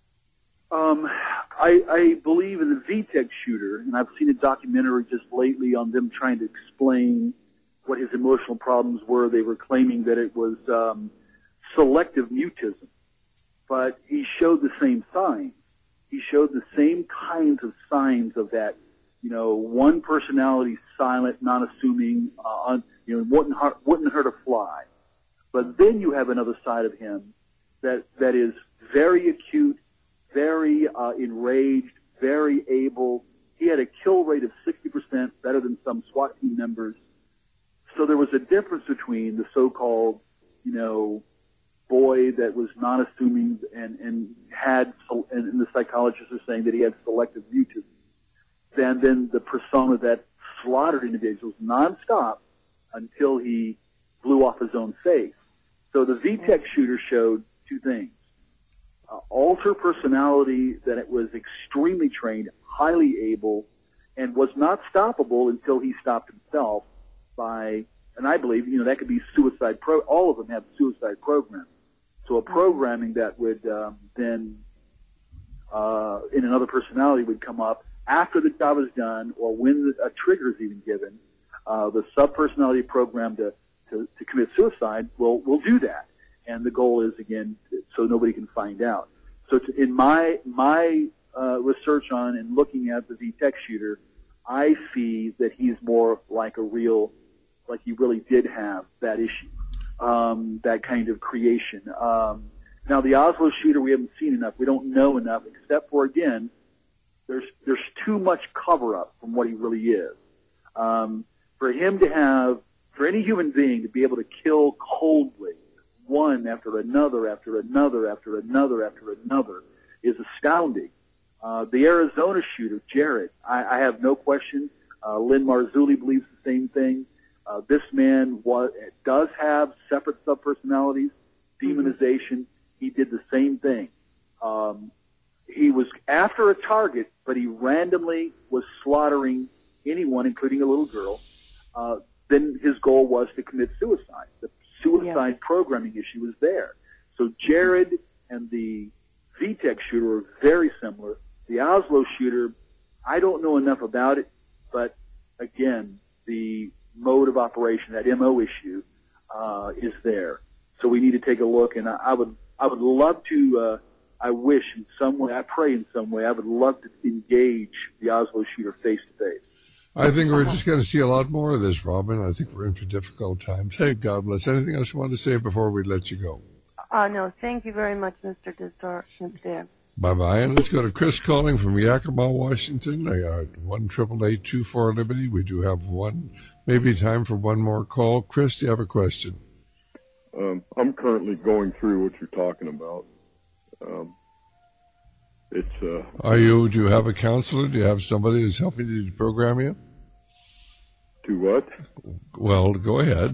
I believe in the VTech shooter, and I've seen a documentary just lately on them trying to explain what his emotional problems were. They were claiming that it was selective mutism, but he showed the same signs. He showed the same kinds of signs of that, one personality, silent, non-assuming, wouldn't hurt a fly. But then you have another side of him that is very acute, very enraged, very able. He had a kill rate of 60%, better than some SWAT team members. So there was a difference between the so-called, boy that was non-assuming and the psychologists are saying that he had selective mutism, and then the persona that slaughtered individuals nonstop until he blew off his own face. So the VTech shooter showed two things. Alter personality, that it was extremely trained, highly able, and was not stoppable until he stopped himself by, and I believe, that could be suicide all of them have suicide programs. So a programming that would then, in another personality would come up after the job is done or when a trigger is even given, the sub-personality program to commit suicide will do that. And the goal is, again, so nobody can find out. So in my research on and looking at the VTech shooter, I see that he's more like like he really did have that issue, that kind of creation. Now the Oslo shooter, we haven't seen enough. We don't know enough, except for, again, there's too much cover-up from what he really is. For him to have, for any human being to be able to kill coldly, one after another, after another, after another, after another, is astounding. The Arizona shooter, Jared, I have no question. Lynn Marzulli believes the same thing. This man does have separate sub-personalities, demonization. He did the same thing. He was after a target, but he randomly was slaughtering anyone, including a little girl. Then his goal was to commit suicide. The suicide programming issue was there. So Jared and the VTech shooter are very similar. The Oslo shooter, I don't know enough about it, but again, the mode of operation, that MO issue, is there. So we need to take a look, and I would love to, I wish in some way, I pray in some way, I would love to engage the Oslo shooter face to face. I think we're just going to see a lot more of this, Robin. I think we're in for difficult times. Hey, God bless. Anything else you want to say before we let you go? No, thank you very much, Mr. Dizdar. Bye-bye. And let's go to Chris calling from Yakima, Washington. 1-888-24-LIBERTY. We do have maybe time for one more call. Chris, do you have a question? I'm currently going through what you're talking about. Do you have a counselor? Do you have somebody who's helping you to program you? To what? Well, go ahead.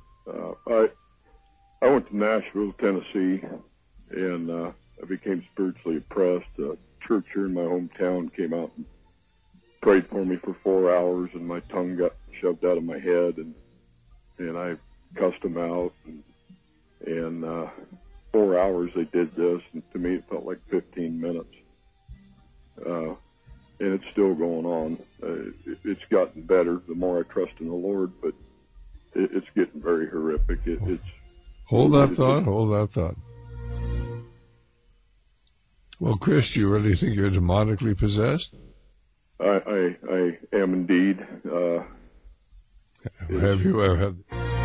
I went to Nashville, Tennessee, and I became spiritually oppressed. A church here in my hometown came out and prayed for me for 4 hours, and my tongue got shoved out of my head, and I cussed them out. And 4 hours they did this, and to me it felt like 15 minutes. And it's still going on. It's gotten better the more I trust in the Lord, but it's getting very horrific. Hold that thought. Well, Chris, do you really think you're demonically possessed? I am indeed. Have you ever had...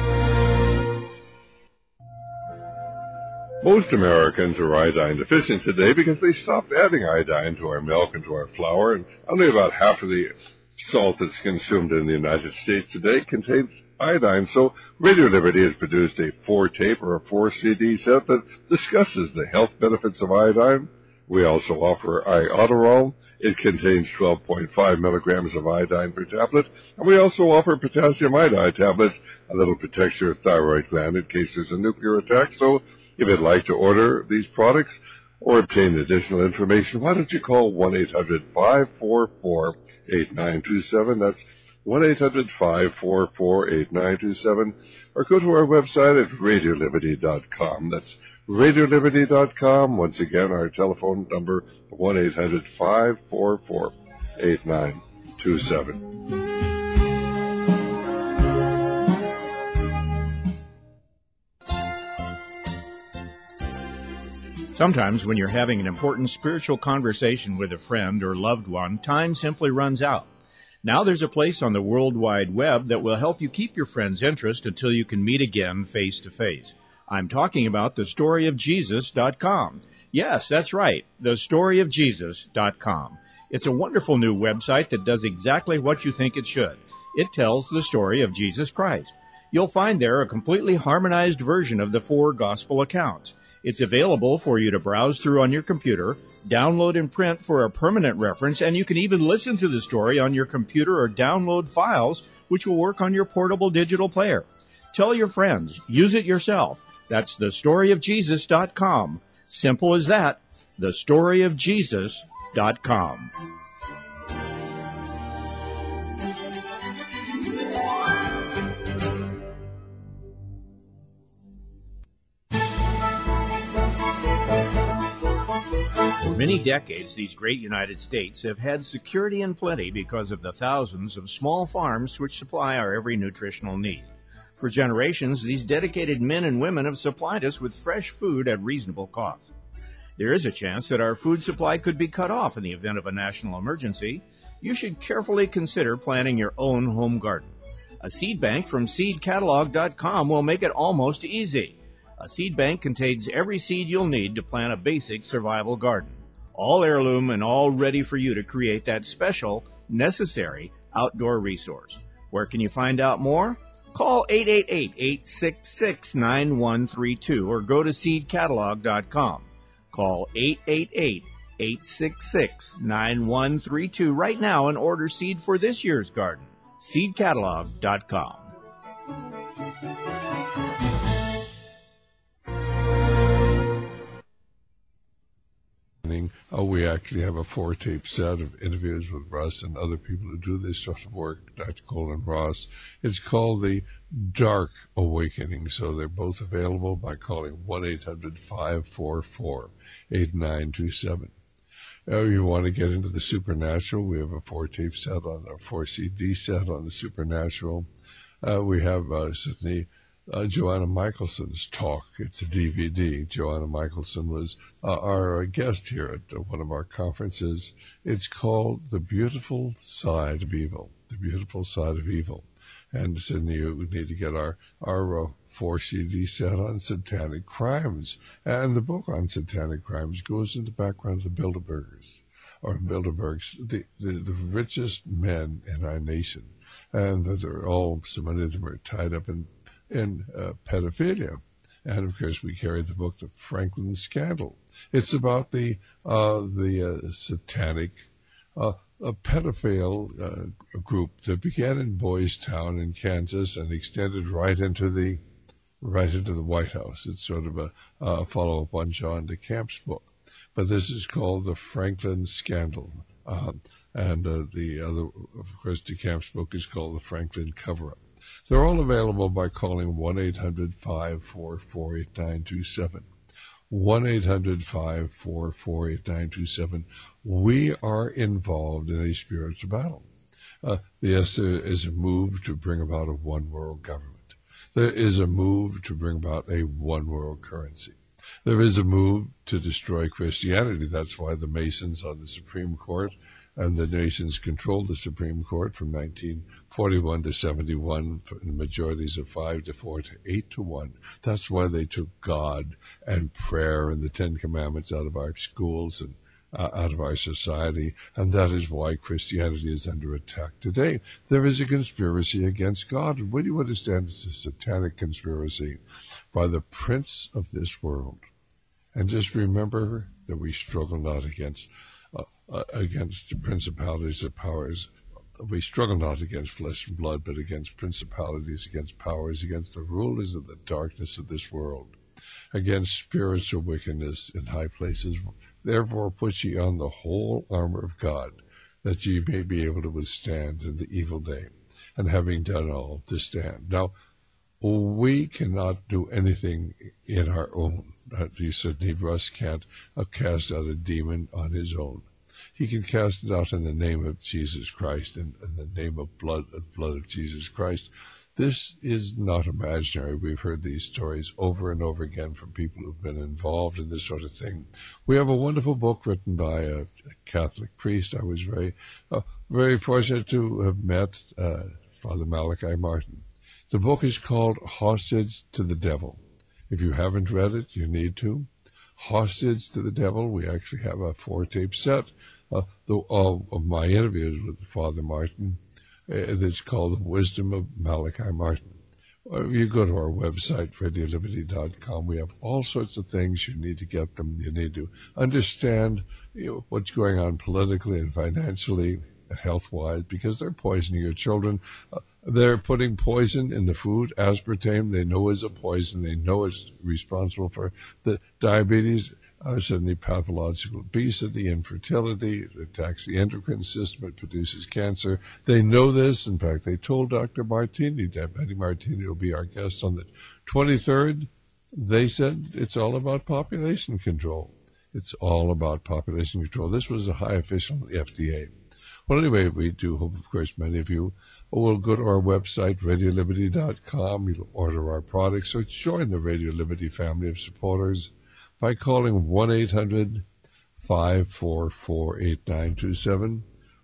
Most Americans are iodine deficient today because they stopped adding iodine to our milk and to our flour, and only about half of the salt that's consumed in the United States today contains iodine. So Radio Liberty has produced a 4-tape or a 4-CD set that discusses the health benefits of iodine. We also offer Iodoral. It contains 12.5 milligrams of iodine per tablet. And we also offer potassium iodide tablets, a little protects your thyroid gland in case there's a nuclear attack. So if you'd like to order these products or obtain additional information, why don't you call 1-800-544-8927. That's 1-800-544-8927. Or go to our website at RadioLiberty.com. That's RadioLiberty.com. Once again, our telephone number, 1-800-544-8927. Sometimes when you're having an important spiritual conversation with a friend or loved one, time simply runs out. Now there's a place on the World Wide Web that will help you keep your friend's interest until you can meet again face to face. I'm talking about thestoryofjesus.com. Yes, that's right, thestoryofjesus.com. It's a wonderful new website that does exactly what you think it should. It tells the story of Jesus Christ. You'll find there a completely harmonized version of the 4 gospel accounts. It's available for you to browse through on your computer, download and print for a permanent reference, and you can even listen to the story on your computer or download files, which will work on your portable digital player. Tell your friends. Use it yourself. That's thestoryofjesus.com. Simple as that. thestoryofjesus.com. For many decades, these great United States have had security and plenty because of the thousands of small farms which supply our every nutritional need. For generations, these dedicated men and women have supplied us with fresh food at reasonable cost. There is a chance that our food supply could be cut off in the event of a national emergency. You should carefully consider planting your own home garden. A seed bank from seedcatalog.com will make it almost easy. A seed bank contains every seed you'll need to plant a basic survival garden. All heirloom and all ready for you to create that special, necessary outdoor resource. Where can you find out more? Call 888-866-9132 or go to seedcatalog.com. Call 888-866-9132 right now and order seed for this year's garden. seedcatalog.com. We actually have a 4-tape set of interviews with Russ and other people who do this sort of work, Dr. Colin Ross. It's called The Dark Awakening, so they're both available by calling 1-800-544-8927. You want to get into the supernatural, we have a 4-tape set on a 4-CD set on the supernatural. We have Sydney Joanna Michelson's talk. It's a DVD. Joanna Michelson was our guest here at one of our conferences. It's called The Beautiful Side of Evil. The Beautiful Side of Evil. And Sydney, you need to get our 4-CD set on satanic crimes. And the book on satanic crimes goes into the background of the Bilderbergers, or Bilderbergs, the richest men in our nation. And that they're all, so many of them are tied up in pedophilia. And of course, we carried the book, The Franklin Scandal. It's about the satanic pedophile group that began in Boys Town in Kansas and extended right into the White House. It's sort of a follow-up on John DeCamp's book. But this is called The Franklin Scandal. And the other, of course, DeCamp's book is called The Franklin Cover-Up. They're all available by calling 1-800-544-8927. 1-800-544-8927. We are involved in a spiritual battle. Yes, there is a move to bring about a one-world government. There is a move to bring about a one-world currency. There is a move to destroy Christianity. That's why the Masons on the Supreme Court and the Masons controlled the Supreme Court from 1941 to 71, in majorities of 5 to 4 to 8 to 1. That's why they took God and prayer and the Ten Commandments out of our schools and out of our society, and that is why Christianity is under attack today. There is a conspiracy against God, and what do you understand? It's a satanic conspiracy by the prince of this world. And just remember that we struggle not against the principalities of powers. We struggle not against flesh and blood, but against principalities, against powers, against the rulers of the darkness of this world, against spiritual wickedness in high places. Therefore put ye on the whole armor of God, that ye may be able to withstand in the evil day, and having done all, to stand. Now, we cannot do anything in our own. You said Russ can't cast out a demon on his own. He can cast it out in the name of Jesus Christ, and in the name of the blood of Jesus Christ. This is not imaginary. We've heard these stories over and over again from people who've been involved in this sort of thing. We have a wonderful book written by a Catholic priest. I was very fortunate to have met Father Malachi Martin. The book is called Hostage to the Devil. If you haven't read it, you need to. Hostage to the Devil. We actually have a 4-tape set of my interviews with Father Martin. It's called The Wisdom of Malachi Martin. You go to our website, RadioLiberty.com. We have all sorts of things. You need to get them. You need to understand what's going on politically and financially and health-wise, because they're poisoning your children. They're putting poison in the food. Aspartame, they know is a poison. They know it's responsible for the diabetes, suddenly pathological obesity, infertility. It attacks the endocrine system. It produces cancer. They know this. In fact, they told Dr. Martini, Betty Martini will be our guest on the 23rd. They said it's all about population control. It's all about population control. This was a high official of the FDA. Well, anyway, we do hope, of course, many of you will go to our website, RadioLiberty.com. You'll order our products. So join the Radio Liberty family of supporters by calling 1-800-544-8927,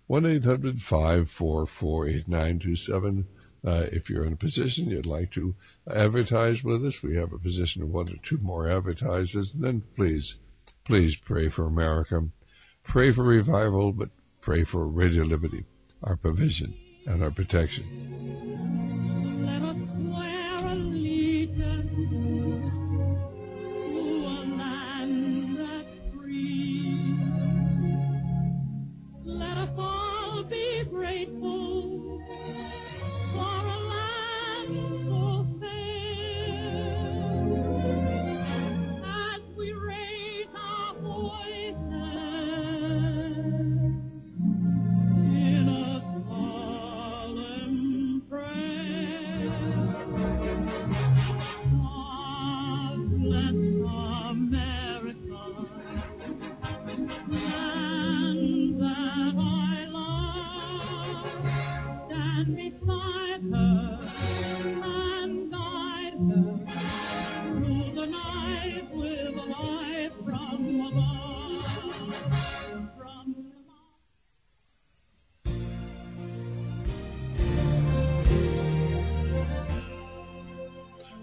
1-800-544-8927. If you're in a position you'd like to advertise with us, we have a position of 1 or 2 more advertisers. And then please pray for America. Pray for revival, but pray for Radio Liberty, our provision and our protection. Let us swear allegiance to a land that's free. Let us all be grateful for a land so fair. As we raise our voices in a solemn prayer, God bless America, land that I love. Stand beside her and guide her through the night with a light from above.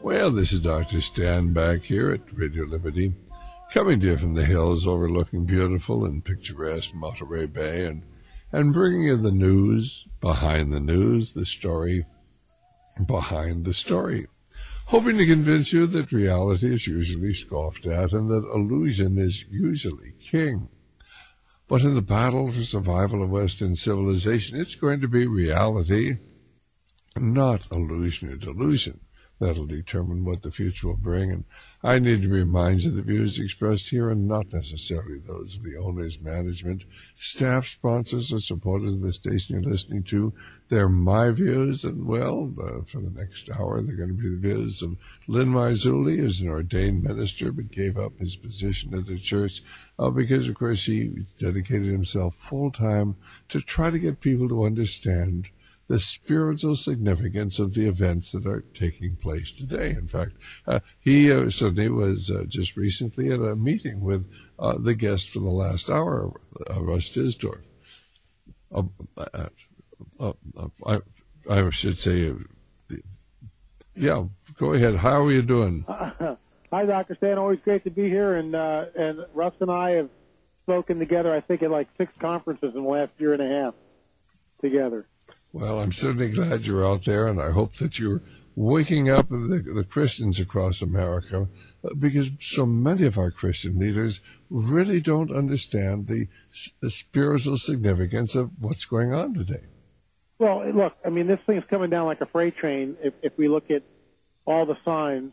Well, this is Dr. Stan back here at Radio Liberty, coming to you from the hills overlooking beautiful and picturesque Monterey Bay, and bringing you the news, the story behind the story. Hoping to convince you that reality is usually scoffed at and that illusion is usually king. But in the battle for survival of Western civilization, it's going to be reality, not illusion or delusion, that'll determine what the future will bring. And I need to remind you the views expressed here are not necessarily those of the owners, management, staff, sponsors, or supporters of the station you're listening to. They're my views, and, well, for the next hour, they're going to be the views of Lynn Marzulli, who's an ordained minister, but gave up his position at the church because, of course, he dedicated himself full-time to try to get people to understand the spiritual significance of the events that are taking place today. In fact, he certainly was just recently at a meeting with the guest for the last hour, Russ Disdorf. I should say, yeah, go ahead. How are you doing? Hi, Dr. Stan. Always great to be here. And Russ and I have spoken together, I think, at like 6 conferences in the last year and a half together. Well, I'm certainly glad you're out there, and I hope that you're waking up the Christians across America, because so many of our Christian leaders really don't understand the spiritual significance of what's going on today. Well, look, I mean, this thing's coming down like a freight train if we look at all the signs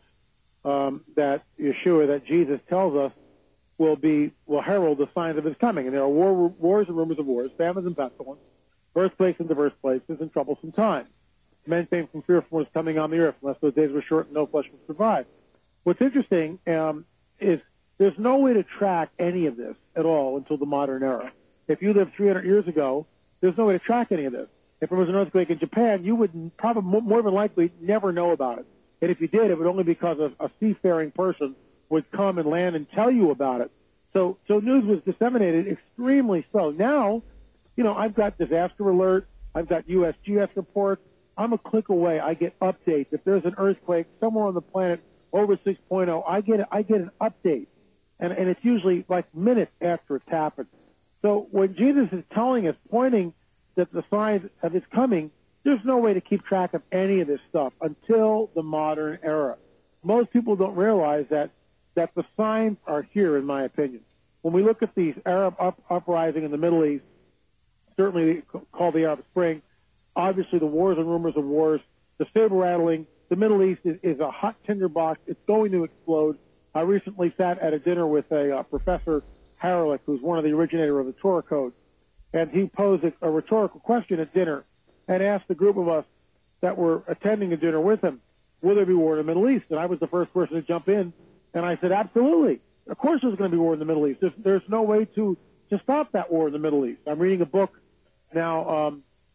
that Yeshua, that Jesus tells us will herald the signs of his coming. And there are wars and rumors of wars, famines and pestilence, birthplaces and diverse places, and troublesome times. Men came from fearful was coming on the earth, unless those days were short and no flesh would survive. What's interesting is there's no way to track any of this at all until the modern era. If you lived 300 years ago, there's no way to track any of this. If there was an earthquake in Japan, you would probably more than likely never know about it. And if you did, it would only be because a seafaring person would come and land and tell you about it. So news was disseminated extremely slow. Now, you know, I've got disaster alert. I've got USGS reports. I'm a click away. I get updates. If there's an earthquake somewhere on the planet over 6.0, I get an update. And it's usually like minutes after it's happened. So when Jesus is telling us, pointing that the signs of his coming, there's no way to keep track of any of this stuff until the modern era. Most people don't realize that the signs are here, in my opinion. When we look at these Arab uprising in the Middle East, certainly called the Arab Spring, obviously the wars and rumors of wars, the saber rattling, the Middle East is a hot tinderbox. It's going to explode. I recently sat at a dinner with a Professor Haralick, who's one of the originator of the Torah Code, and he posed a rhetorical question at dinner and asked a group of us that were attending a dinner with him, will there be war in the Middle East? And I was the first person to jump in, and I said, absolutely. Of course there's going to be war in the Middle East. There's no way to stop that war in the Middle East. I'm reading a book now,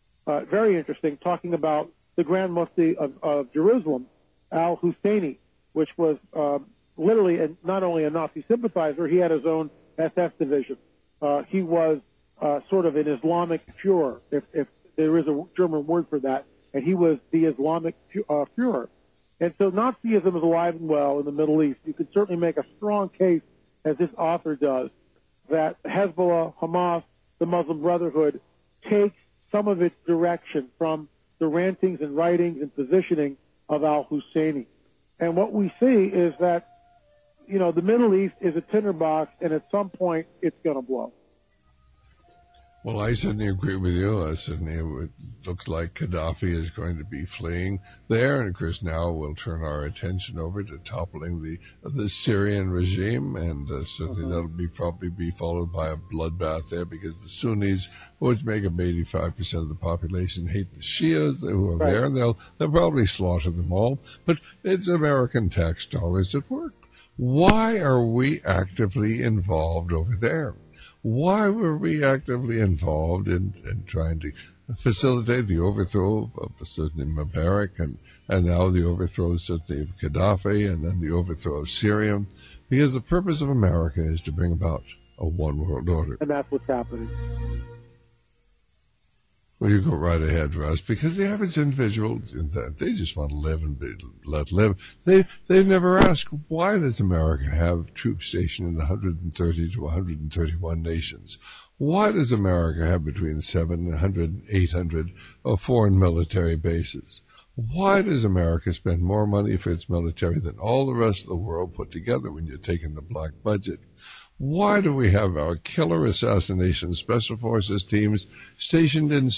very interesting, talking about the Grand Mufti of Jerusalem, al-Husseini, which was literally not only a Nazi sympathizer, he had his own SS division. He was sort of an Islamic Führer, if there is a German word for that, and he was the Islamic Führer. And so Nazism is alive and well in the Middle East. You could certainly make a strong case, as this author does, that Hezbollah, Hamas, the Muslim Brotherhood takes some of its direction from the rantings and writings and positioning of al-Husseini. And what we see is that, you know, the Middle East is a tinderbox, and at some point it's going to blow. Well, I certainly agree with you. It looks like Gaddafi is going to be fleeing there, and of course now we'll turn our attention over to toppling the Syrian regime, and certainly that'll probably be followed by a bloodbath there, because the Sunnis, which make up 85% of the population, hate the Shias who are there, and they'll probably slaughter them all. But it's American tax dollars at work. Why are we actively involved over there? Why were we actively involved in trying to facilitate the overthrow of certainly Mubarak and now the overthrow certainly of Gaddafi and then the overthrow of Syria? Because the purpose of America is to bring about a one world order. And that's what's happening. Well, you go right ahead, Russ, because the average individual, they just want to live and be let live. They never ask, why does America have troops stationed in 130 to 131 nations? Why does America have between 700 and 800 foreign military bases? Why does America spend more money for its military than all the rest of the world put together when you're taking the black budget? Why do we have our killer assassination special forces teams stationed in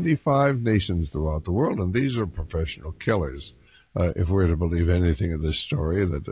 75 nations throughout the world? And these are professional killers. If we're to believe anything of this story, that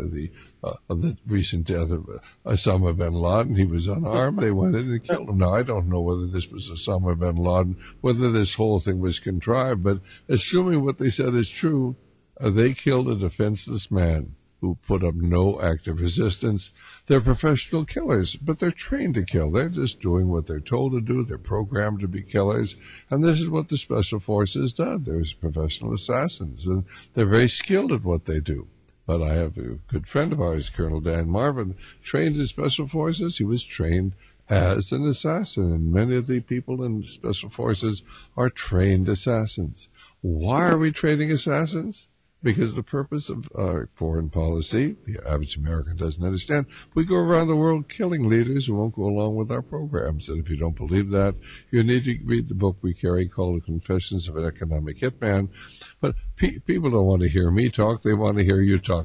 of the recent death of Osama bin Laden, he was unarmed, they went in and killed him. Now, I don't know whether this was Osama bin Laden, whether this whole thing was contrived, but assuming what they said is true, they killed a defenseless man who put up no active resistance. They're professional killers, but they're trained to kill. They're just doing what they're told to do. They're programmed to be killers, and this is what the Special Forces done. They're professional assassins, and they're very skilled at what they do. But I have a good friend of ours, Colonel Dan Marvin, trained in Special Forces. He was trained as an assassin, and many of the people in Special Forces are trained assassins. Why are we training assassins? Because the purpose of our foreign policy, the average American doesn't understand. We go around the world killing leaders who won't go along with our programs. And if you don't believe that, you need to read the book we carry called Confessions of an Economic Hitman. But people don't want to hear me talk. They want to hear you talk.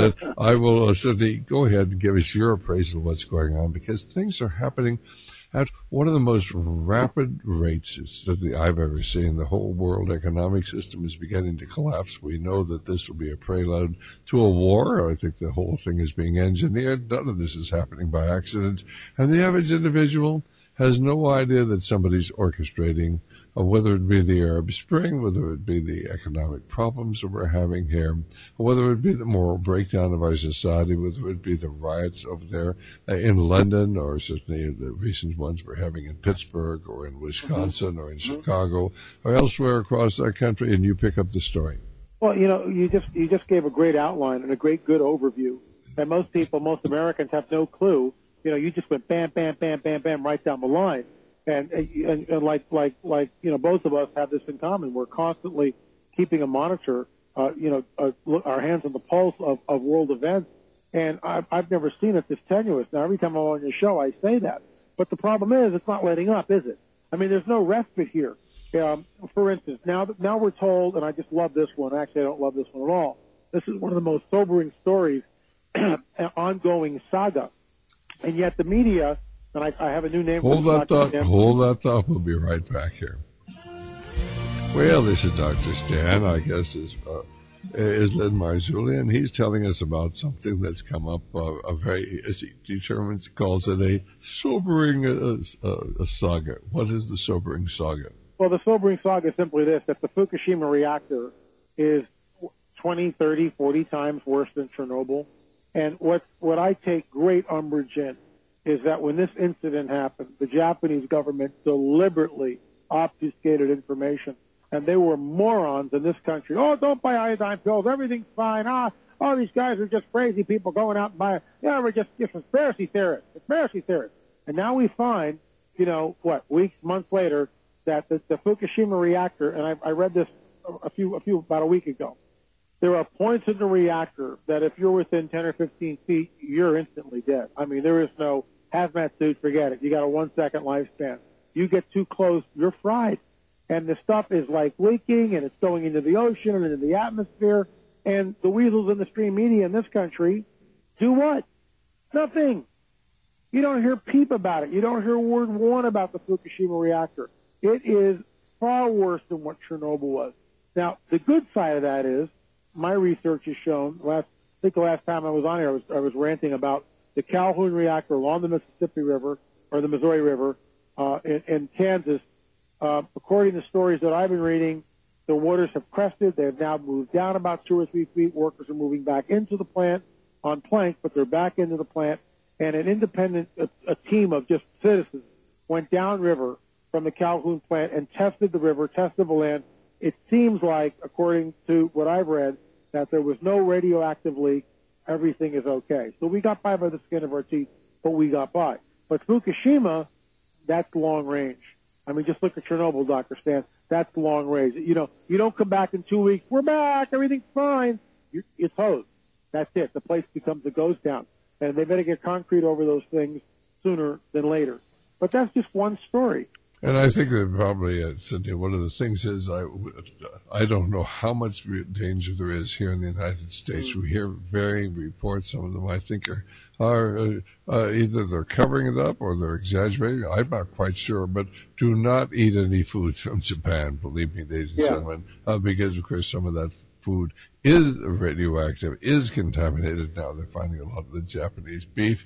I will certainly go ahead and give us your appraisal of what's going on, because things are happening at one of the most rapid rates that I've ever seen. The whole world economic system is beginning to collapse. We know that this will be a prelude to a war. I think the whole thing is being engineered. None of this is happening by accident. And the average individual has no idea that somebody's orchestrating, whether it be the Arab Spring, whether it be the economic problems that we're having here, whether it be the moral breakdown of our society, whether it be the riots over there in London, or certainly the recent ones we're having in Pittsburgh or in Wisconsin or in Chicago or elsewhere across our country, and you pick up the story. Well, you just gave a great outline and a good overview. And most Americans have no clue. You just went bam, bam, bam, bam, bam right down the line. And like both of us have this in common. We're constantly keeping a monitor, our hands on the pulse of world events. And I've never seen it this tenuous. Now, every time I'm on your show, I say that. But the problem is, it's not letting up, is it? I mean, there's no respite here. For instance, now we're told, and I just love this one. Actually, I don't love this one at all. This is one of the most sobering stories, an ongoing saga. And yet the media, and I have a new name. Hold that thought. We'll be right back here. Well, this is Dr. Stan, I guess, is Lynn Marzulli, and he's telling us about something that's come up, as he calls it, a sobering saga. What is the sobering saga? Well, the sobering saga is simply this, that the Fukushima reactor is 20, 30, 40 times worse than Chernobyl. And what I take great umbrage in is that when this incident happened, the Japanese government deliberately obfuscated information. And they were morons in this country. Oh, don't buy iodine pills. Everything's fine. Oh, these guys are just crazy people going out and buying. We're just conspiracy theorists. And now we find, weeks, months later, that the Fukushima reactor, and I read this about a week ago, there are points in the reactor that if you're within 10 or 15 feet, you're instantly dead. I mean, there is no hazmat suit, forget it. You got a 1 second lifespan. You get too close, you're fried. And the stuff is like leaking, and it's going into the ocean and into the atmosphere. And the weasels in the stream media in this country do what? Nothing. You don't hear peep about it. You don't hear word one about the Fukushima reactor. It is far worse than what Chernobyl was. Now, the good side of that is, my research has shown, I think the last time I was on here, I was ranting about the Calhoun reactor along the Mississippi River, or the Missouri River, in Kansas. According to stories that I've been reading, the waters have crested. They have now moved down about 2 or 3 feet. Workers are moving back into the plant on plank, but they're back into the plant. And an independent, a team of just citizens went downriver from the Calhoun plant and tested the river, tested the land. It seems like, according to what I've read, that there was no radioactive leak. Everything is okay. So we got by the skin of our teeth, but we got by. But Fukushima, that's long range. I mean, just look at Chernobyl, Dr. Stan. That's long range. You know, you don't come back in 2 weeks. We're back. Everything's fine. It's hosed. That's it. The place becomes a ghost town. And they better get concrete over those things sooner than later. But that's just one story. And I think that probably, Cindy, one of the things is I don't know how much danger there is here in the United States. We hear varying reports. Some of them I think are either they're covering it up or they're exaggerating. I'm not quite sure. But do not eat any food from Japan, believe me, ladies and gentlemen, because, of course, some of that food is radioactive, is contaminated. Now they're finding a lot of the Japanese beef,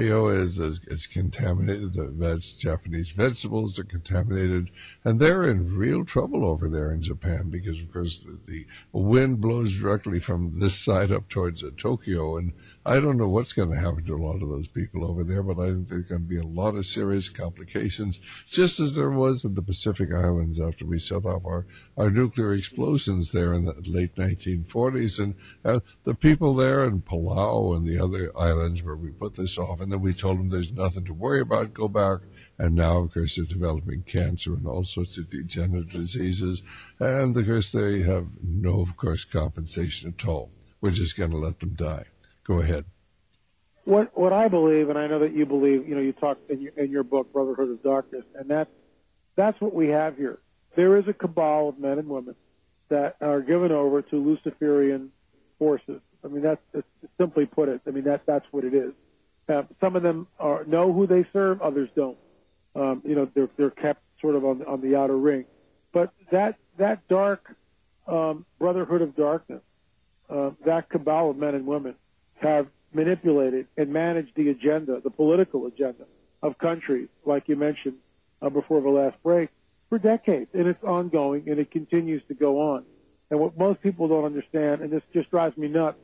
is contaminated. The Japanese vegetables are contaminated, and they're in real trouble over there in Japan because, of course, the wind blows directly from this side up towards Tokyo, and I don't know what's going to happen to a lot of those people over there, but I think there's going to be a lot of serious complications, just as there was in the Pacific Islands after we set off our nuclear explosions there in the late 1940s, and the people there in Palau and the other islands where we put this off, and then we told them there's nothing to worry about, go back, and now, of course, they're developing cancer and all sorts of degenerative diseases, and, of course, they have no, of course, compensation at all. We're just going to let them die. Go ahead. What I believe, and I know that you believe, you talk in your book, Brotherhood of Darkness, and that's what we have here. There is a cabal of men and women that are given over to Luciferian forces. I mean, that's simply put it. I mean, that's what it is. Some of them know who they serve, others don't. They're kept sort of on the outer ring. But that dark Brotherhood of Darkness, that cabal of men and women have manipulated and managed the agenda, the political agenda of countries, like you mentioned before the last break, for decades. And it's ongoing, and it continues to go on. And what most people don't understand, and this just drives me nuts,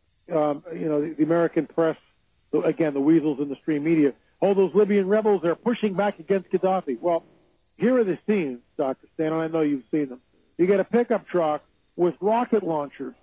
the American press, again, the weasels in the stream media, all those Libyan rebels, they're pushing back against Gaddafi. Well, here are the scenes, Dr. Stan, and I know you've seen them. You get a pickup truck with rocket launchers,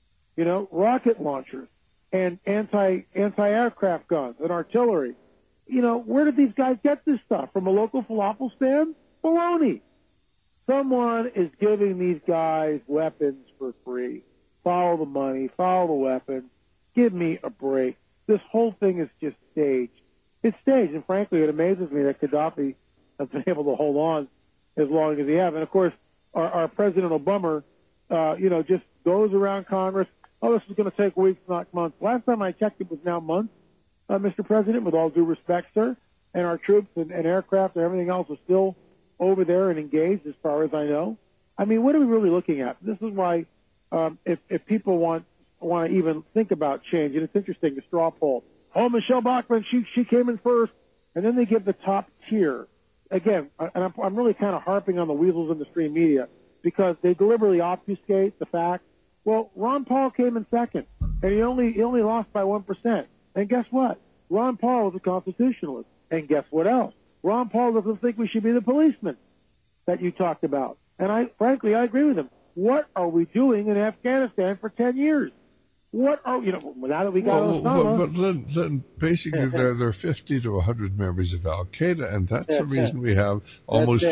and anti-aircraft guns and artillery. Where did these guys get this stuff? From a local falafel stand? Baloney. Someone is giving these guys weapons for free. Follow the money, follow the weapons. Give me a break. This whole thing is just staged. It's staged, and frankly, it amazes me that Gaddafi has been able to hold on as long as he has. And, of course, our President Obama, just goes around Congress. Oh, this is going to take weeks, not months. Last time I checked, it was now months, Mr. President, with all due respect, sir. And our troops and aircraft and everything else are still over there and engaged, as far as I know. I mean, what are we really looking at? This is why, if people want to even think about change, and it's interesting, the straw poll. Oh, Michelle Bachmann, she came in first, and then they give the top tier. Again, and I'm really kind of harping on the weasels in the stream media because they deliberately obfuscate the fact. Well, Ron Paul came in second, and he only lost by 1%. And guess what? Ron Paul is a constitutionalist. And guess what else? Ron Paul doesn't think we should be the policeman that you talked about. And I agree with him. What are we doing in Afghanistan for 10 years? What are, now that we got Osama. But then basically there are 50 to 100 members of Al-Qaeda, and that's the reason we have almost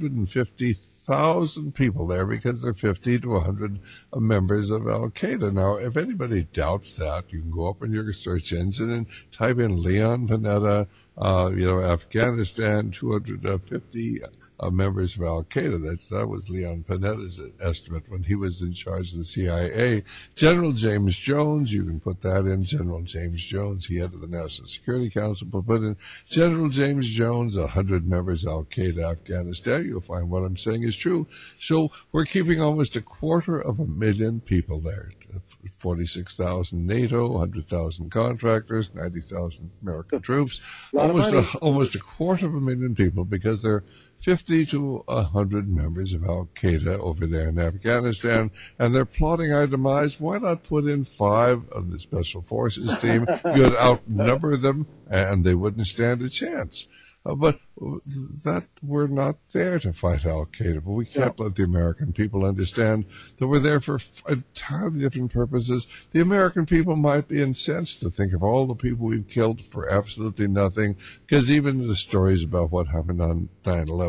250,000 people there, because there are 50 to 100 members of Al-Qaeda. Now, if anybody doubts that, you can go up in your search engine and type in Leon Panetta, Afghanistan, 250 members of Al-Qaeda. That was Leon Panetta's estimate when he was in charge of the CIA. General James Jones, you can put that in. General James Jones, he head of the National Security Council, but put in General James Jones, 100 members of Al-Qaeda, Afghanistan. You'll find what I'm saying is true. So we're keeping almost 250,000 people there. 46,000 NATO, 100,000 contractors, 90,000 American troops, almost 250,000 people, because there are 50 to 100 members of Al-Qaeda over there in Afghanistan, and they're plotting our demise. Why not put in 5 of the Special Forces team? You'd outnumber them, and they wouldn't stand a chance. But that we're not there to fight Al-Qaeda. But we can't let the American people understand that we're there for entirely different purposes. The American people might be incensed to think of all the people we've killed for absolutely nothing, because even the stories about what happened on 9/11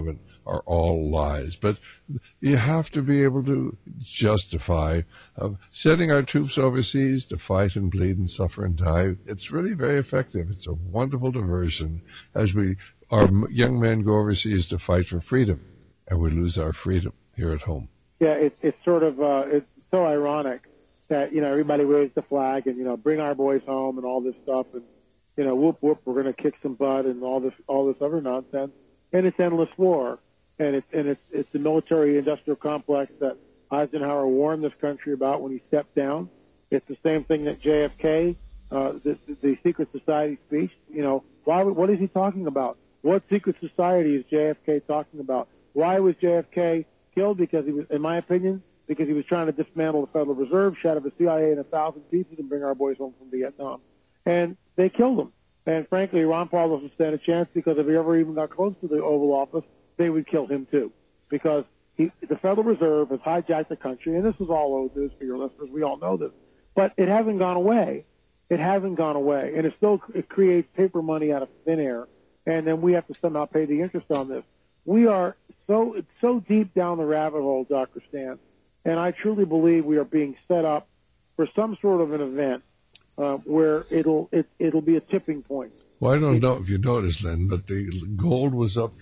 are all lies. But you have to be able to justify sending our troops overseas to fight and bleed and suffer and die. It's really very effective. It's a wonderful diversion as our young men go overseas to fight for freedom, and we lose our freedom here at home. Yeah, it's sort of it's so ironic that everybody waves the flag and bring our boys home and all this stuff and whoop whoop, we're going to kick some butt and all this other nonsense, and it's endless war, and it's the military-industrial complex that Eisenhower warned this country about when he stepped down. It's the same thing that JFK, the secret society speech. What is he talking about? What secret society is JFK talking about? Why was JFK killed? Because he was, in my opinion, because he was trying to dismantle the Federal Reserve, shatter the CIA in 1,000 pieces, and bring our boys home from Vietnam. And they killed him. And frankly, Ron Paul doesn't stand a chance, because if he ever even got close to the Oval Office, they would kill him too. Because the Federal Reserve has hijacked the country, and this is all old news for your listeners. We all know this. But it hasn't gone away. It hasn't gone away. And it creates paper money out of thin air. And then we have to somehow pay the interest on this. We are so deep down the rabbit hole, Dr. Stan, and I truly believe we are being set up for some sort of an event where it'll be a tipping point. Well, I don't know if you noticed, Lynn, but the gold was up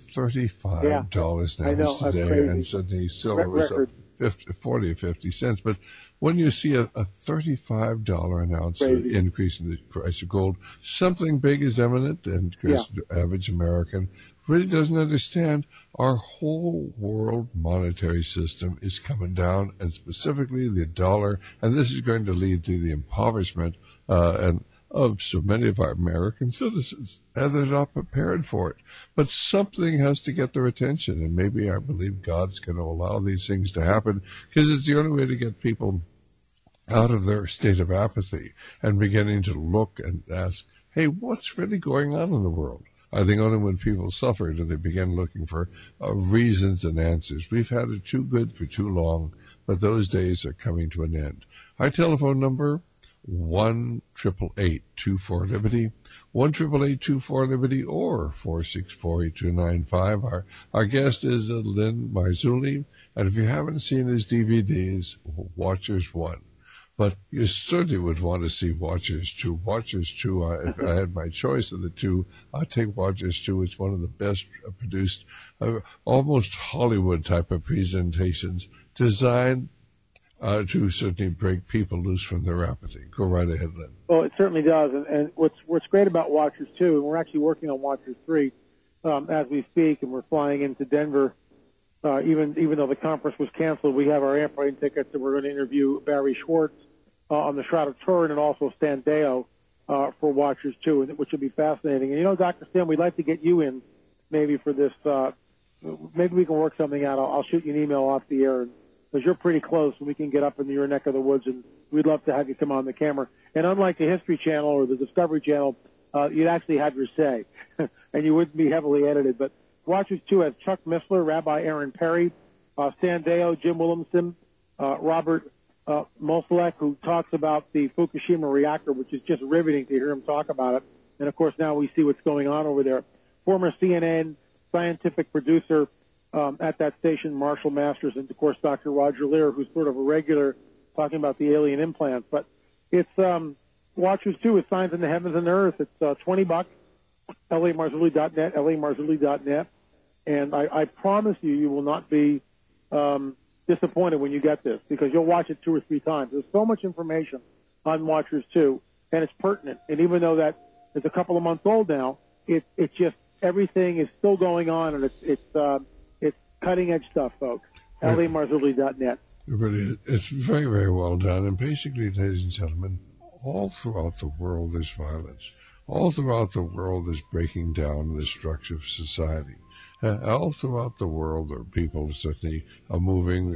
$35 now today, and suddenly silver was up 40 or 50 cents. But when you see a $35 an ounce increase in the price of gold, something big is imminent, and the average American really doesn't understand our whole world monetary system is coming down, and specifically the dollar, and this is going to lead to the impoverishment of so many of our American citizens, and they're not prepared for it. But something has to get their attention, and maybe I believe God's going to allow these things to happen, because it's the only way to get people out of their state of apathy and beginning to look and ask, hey, what's really going on in the world? I think only when people suffer do they begin looking for reasons and answers. We've had it too good for too long, but those days are coming to an end. Our telephone number, 1-888-24-LIBERTY, 1-888-24-LIBERTY, or 464-8295. Our guest is Lynn Marzulli, and if you haven't seen his DVDs, Watchers 1. But you certainly would want to see Watchers 2. Watchers 2, if I had my choice of the two, I'd take Watchers 2. It's one of the best produced, almost Hollywood type of presentations designed to certainly break people loose from their apathy. Go right ahead, Lynn. Well, it certainly does. And what's great about Watchers 2, and we're actually working on Watchers 3 as we speak, and we're flying into Denver. Even though the conference was canceled, we have our airplane tickets, and we're going to interview Barry Schwartz on the Shroud of Turin, and also Stan Deyo for Watchers 2, which will be fascinating. And Dr. Stan, we'd like to get you in maybe for this. Maybe we can work something out. I'll shoot you an email off the air, because you're pretty close, and we can get up into your neck of the woods, and we'd love to have you come on the camera. And unlike the History Channel or the Discovery Channel, you'd actually have your say, and you wouldn't be heavily edited. But Watchers 2 has Chuck Missler, Rabbi Aaron Perry, Stan Deyo, Jim Williamson, Robert Moselek, who talks about the Fukushima reactor, which is just riveting to hear him talk about it. And, of course, now we see what's going on over there. Former CNN scientific producer at that station, Marshall Masters, and, of course, Dr. Roger Lear, who's sort of a regular talking about the alien implants. But it's Watchers 2 is Signs in the Heavens and the Earth. It's $20, LAMarzulli.net, LAMarzulli.net. And I promise you will not be disappointed when you get this, because you'll watch it 2 or 3 times. There's so much information on Watchers 2, and it's pertinent. And even though that is a couple of months old now, it's just everything is still going on, and it's cutting edge stuff, folks. LAMarzulli.net. It's very, very well done. And basically, ladies and gentlemen, all throughout the world there's violence. All throughout the world is breaking down the structure of society. All throughout the world, there are people certainly are moving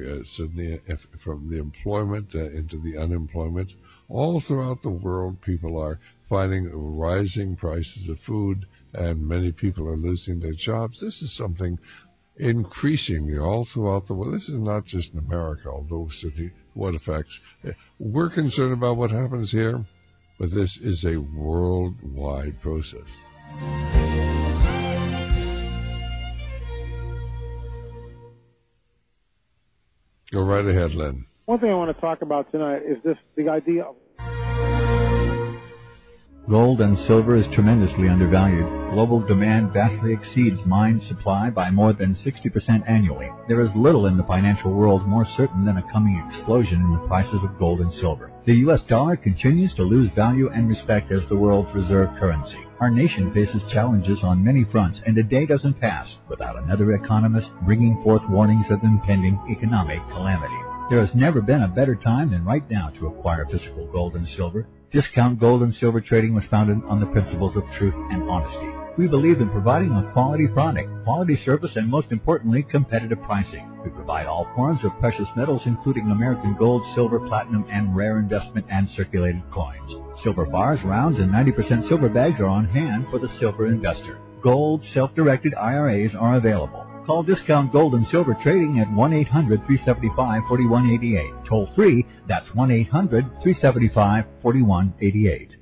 from the employment into the unemployment. All throughout the world, people are finding rising prices of food, and many people are losing their jobs. This is something increasingly all throughout the world. This is not just in America, although certainly what affects. We're concerned about what happens here, but this is a worldwide process. Go right ahead, Lynn. One thing I want to talk about tonight is the idea of Gold and silver is tremendously undervalued. Global demand vastly exceeds mine supply by more than 60% annually. There is little in the financial world more certain than a coming explosion in the prices of gold and silver. The U.S. dollar continues to lose value and respect as the world's reserve currency. Our nation faces challenges on many fronts, and a day doesn't pass without another economist bringing forth warnings of impending economic calamity. There has never been a better time than right now to acquire physical gold and silver. Discount Gold and Silver Trading was founded on the principles of truth and honesty. We believe in providing a quality product, quality service, and most importantly, competitive pricing. We provide all forms of precious metals, including American gold, silver, platinum, and rare investment and circulated coins. Silver bars, rounds, and 90% silver bags are on hand for the silver investor. Gold self-directed IRAs are available. Call Discount Gold and Silver Trading at 1-800-375-4188. Toll free, that's 1-800-375-4188.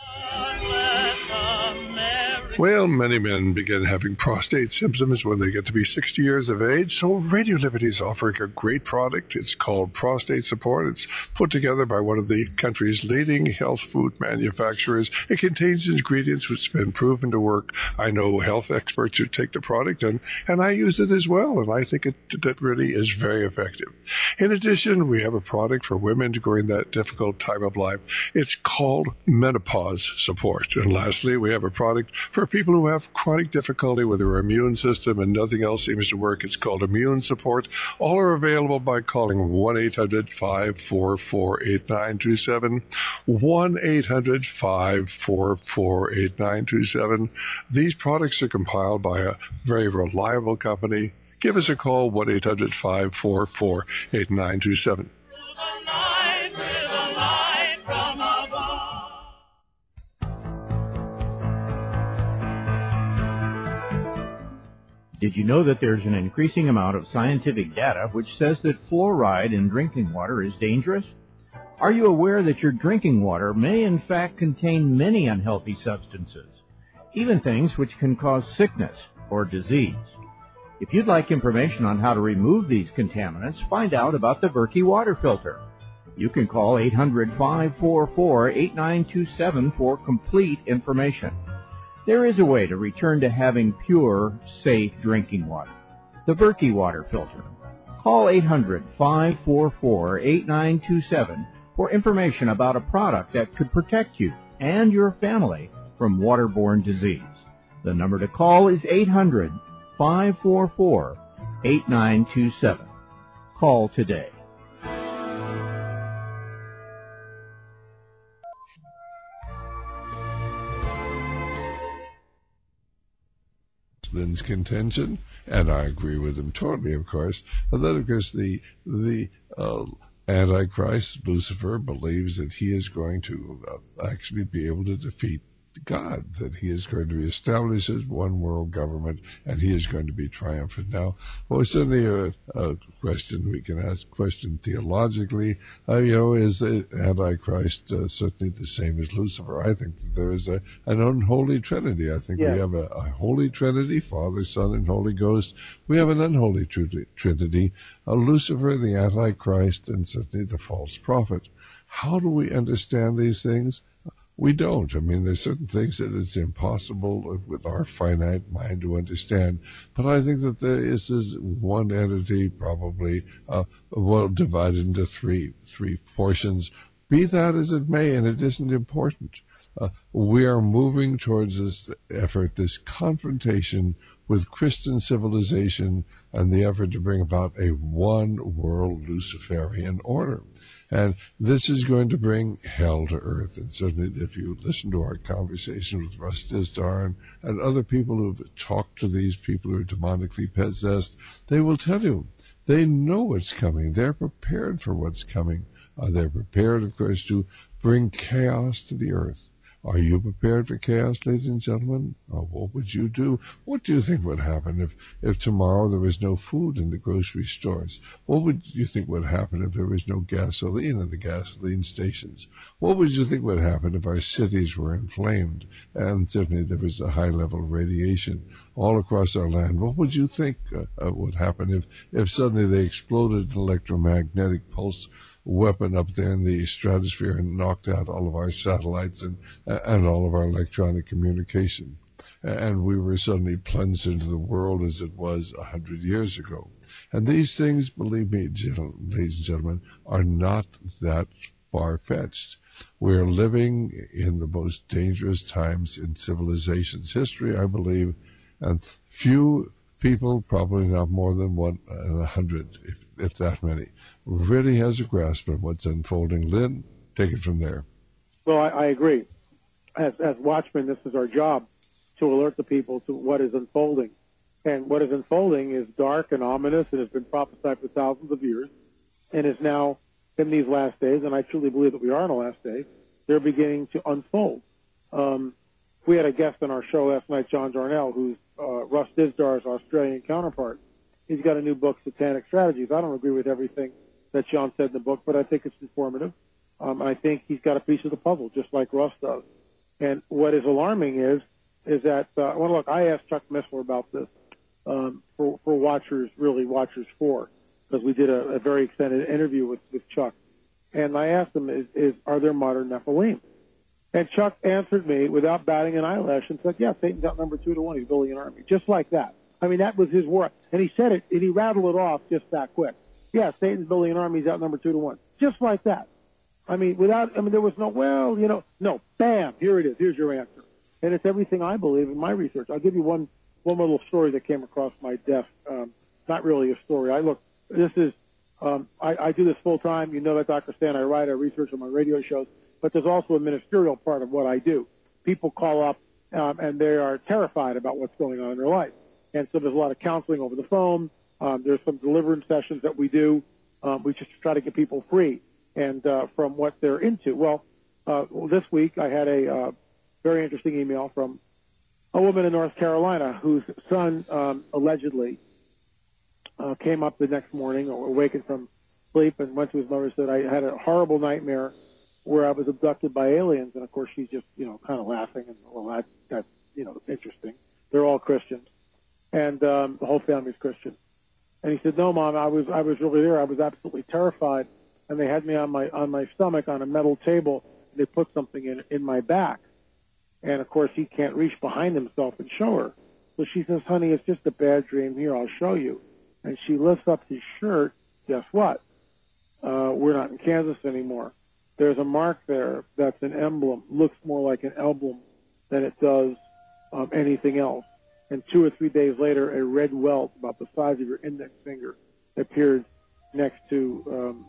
Well, many men begin having prostate symptoms when they get to be 60 years of age, so Radio Liberty is offering a great product. It's called Prostate Support. It's put together by one of the country's leading health food manufacturers. It contains ingredients which have been proven to work. I know health experts who take the product, and I use it as well, and I think that really is very effective. In addition, we have a product for women during that difficult time of life. It's called Menopause Support. And lastly, we have a product for people who have chronic difficulty with their immune system and nothing else seems to work. It's called Immune Support. All are available by calling 1-800-544-8927, 1-800-544-8927. These products are compiled by a very reliable company. Give us a call, 1-800-544-8927. Did you know that there's an increasing amount of scientific data which says that fluoride in drinking water is dangerous? Are you aware that your drinking water may in fact contain many unhealthy substances, even things which can cause sickness or disease? If you'd like information on how to remove these contaminants, find out about the Berkey water filter. You can call 800-544-8927 for complete information. There is a way to return to having pure, safe drinking water. The Berkey water filter. Call 800-544-8927 for information about a product that could protect you and your family from waterborne disease. The number to call is 800-544-8927. Call today. Lynn's contention, and I agree with him totally, of course, and then, of course, the Antichrist, Lucifer, believes that he is going to actually be able to defeat God, that he is going to establish his one world government, and he is going to be triumphant. Now, well, certainly a question we can ask, question theologically, is the Antichrist certainly the same as Lucifer? I think that there is an unholy trinity. I think we have a holy trinity, Father, Son, and Holy Ghost. We have an unholy trinity, Lucifer, the Antichrist, and certainly the false prophet. How do we understand these things? We don't. I mean, there's certain things that it's impossible with our finite mind to understand. But I think that there is this one entity, probably, divided into three portions. Be that as it may, and it isn't important. We are moving towards this effort, this confrontation with Christian civilization and the effort to bring about a one-world Luciferian order. And this is going to bring hell to earth. And certainly if you listen to our conversation with Russ Dizdar and other people who've talked to these people who are demonically possessed, they will tell you they know what's coming. They're prepared for what's coming. They're prepared, of course, to bring chaos to the earth. Are you prepared for chaos, ladies and gentlemen? Or what would you do? What do you think would happen if tomorrow there was no food in the grocery stores? What would you think would happen if there was no gasoline in the gasoline stations? What would you think would happen if our cities were inflamed and certainly there was a high level of radiation all across our land? What would you think would happen if suddenly they exploded an electromagnetic pulse weapon up there in the stratosphere and knocked out all of our satellites and all of our electronic communication, and we were suddenly plunged into the world as it was 100 years ago? And these things, believe me, ladies and gentlemen, are not that far-fetched. We're living in the most dangerous times in civilization's history, I believe, and few people, probably not more than 1 in 100, if that many, really has a grasp of what's unfolding. Lynn, take it from there. Well, I agree. As watchmen, this is our job, to alert the people to what is unfolding. And what is unfolding is dark and ominous and has been prophesied for thousands of years and is now in these last days, and I truly believe that we are in the last days, they're beginning to unfold. We had a guest on our show last night, John Darnell, who's Russ Disdar's Australian counterpart. He's got a new book, Satanic Strategies. I don't agree with everything that John said in the book, but I think it's informative. I think he's got a piece of the puzzle, just like Russ does. And what is alarming is that, well, look, I asked Chuck Missler about this for Watchers 4, because we did a very extended interview with Chuck. And I asked him, are there modern Nephilim? And Chuck answered me without batting an eyelash and said, yeah, Satan's outnumbered 2-1. He's building an army. Just like that. I mean, that was his word. And he said it, and he rattled it off just that quick. Yeah, Satan's building an army. He's outnumbered 2-1. Just like that. I mean, there was no, bam, here it is. Here's your answer. And it's everything I believe in my research. I'll give you one little story that came across my desk. Not really a story. I do this full time. You know that, Dr. Stan. I write, I research on my radio shows. But there's also a ministerial part of what I do. People call up, and they are terrified about what's going on in their life. And so there's a lot of counseling over the phone. There's some deliverance sessions that we do. We just try to get people free and from what they're into. Well, this week I had a very interesting email from a woman in North Carolina whose son allegedly came up the next morning, or awakened from sleep, and went to his mother and said, I had a horrible nightmare where I was abducted by aliens. And of course she's just, kind of laughing, and well, that's interesting. They're all Christians. And the whole family's Christian. And he said, no, Mom, I was really there. I was absolutely terrified. And they had me on my stomach on a metal table, and they put something in my back. And of course he can't reach behind himself and show her. So she says, honey, it's just a bad dream. Here, I'll show you. And she lifts up his shirt. Guess what? We're not in Kansas anymore. There's a mark there that's an emblem, looks more like an emblem than it does anything else. And 2 or 3 days later, a red welt about the size of your index finger appeared next to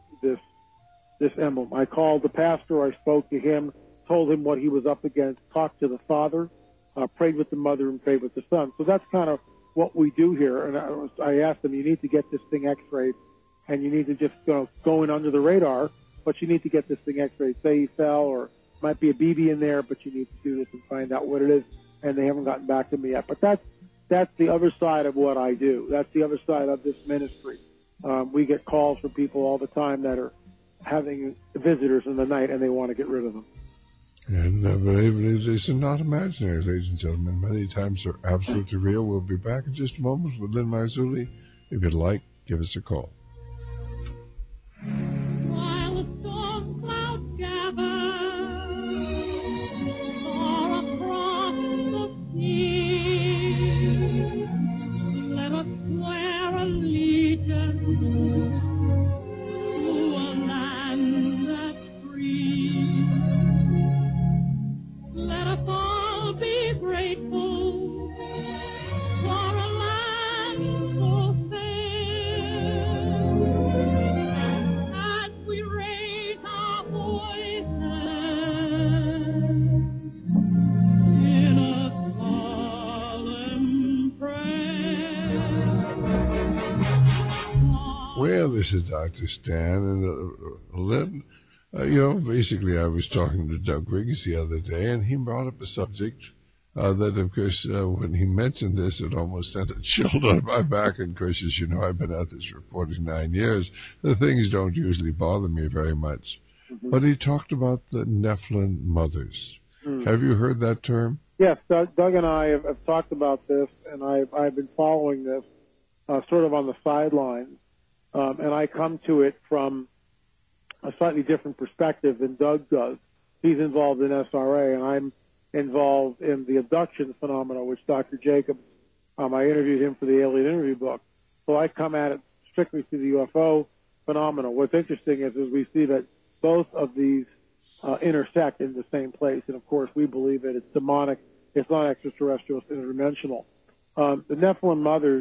this emblem. I called the pastor. I spoke to him, told him what he was up against, talked to the father, prayed with the mother, and prayed with the son. So that's kind of what we do here. And I asked him, you need to get this thing x-rayed, and you need to just go in under the radar, but you need to get this thing x-rayed. Say he fell, or might be a BB in there, but you need to do this and find out what it is. And they haven't gotten back to me yet. But that's the other side of what I do. That's the other side of this ministry. We get calls from people all the time that are having visitors in the night, and they want to get rid of them. And believe me, these are not imaginary, ladies and gentlemen. Many times they're absolutely real. We'll be back in just a moment with Lynn Marzulli. If you'd like, give us a call. While the storm clouds gather far across the sea, let us swear allegiance to a land that's free. Let us all be grateful for a land so fair, as we raise our voices in a solemn prayer. Well, this is Dr. Stan, and Lynn, Basically I was talking to Doug Riggs the other day, and he brought up a subject that, of course, when he mentioned this, it almost sent a chill down my back. And, of course, as you know, I've been at this for 49 years. The things don't usually bother me very much. Mm-hmm. But he talked about the Nephilim mothers. Mm. Have you heard that term? Yes, Doug and I have talked about this, and I've been following this sort of on the sidelines. And I come to it from a slightly different perspective than Doug does. He's involved in SRA, and I'm involved in the abduction phenomena, which Dr. Jacobs, I interviewed him for the Alien Interview book. So I come at it strictly through the UFO phenomena. What's interesting is we see that both of these intersect in the same place, and of course we believe that it's demonic, it's not extraterrestrial, it's interdimensional. The Nephilim mothers,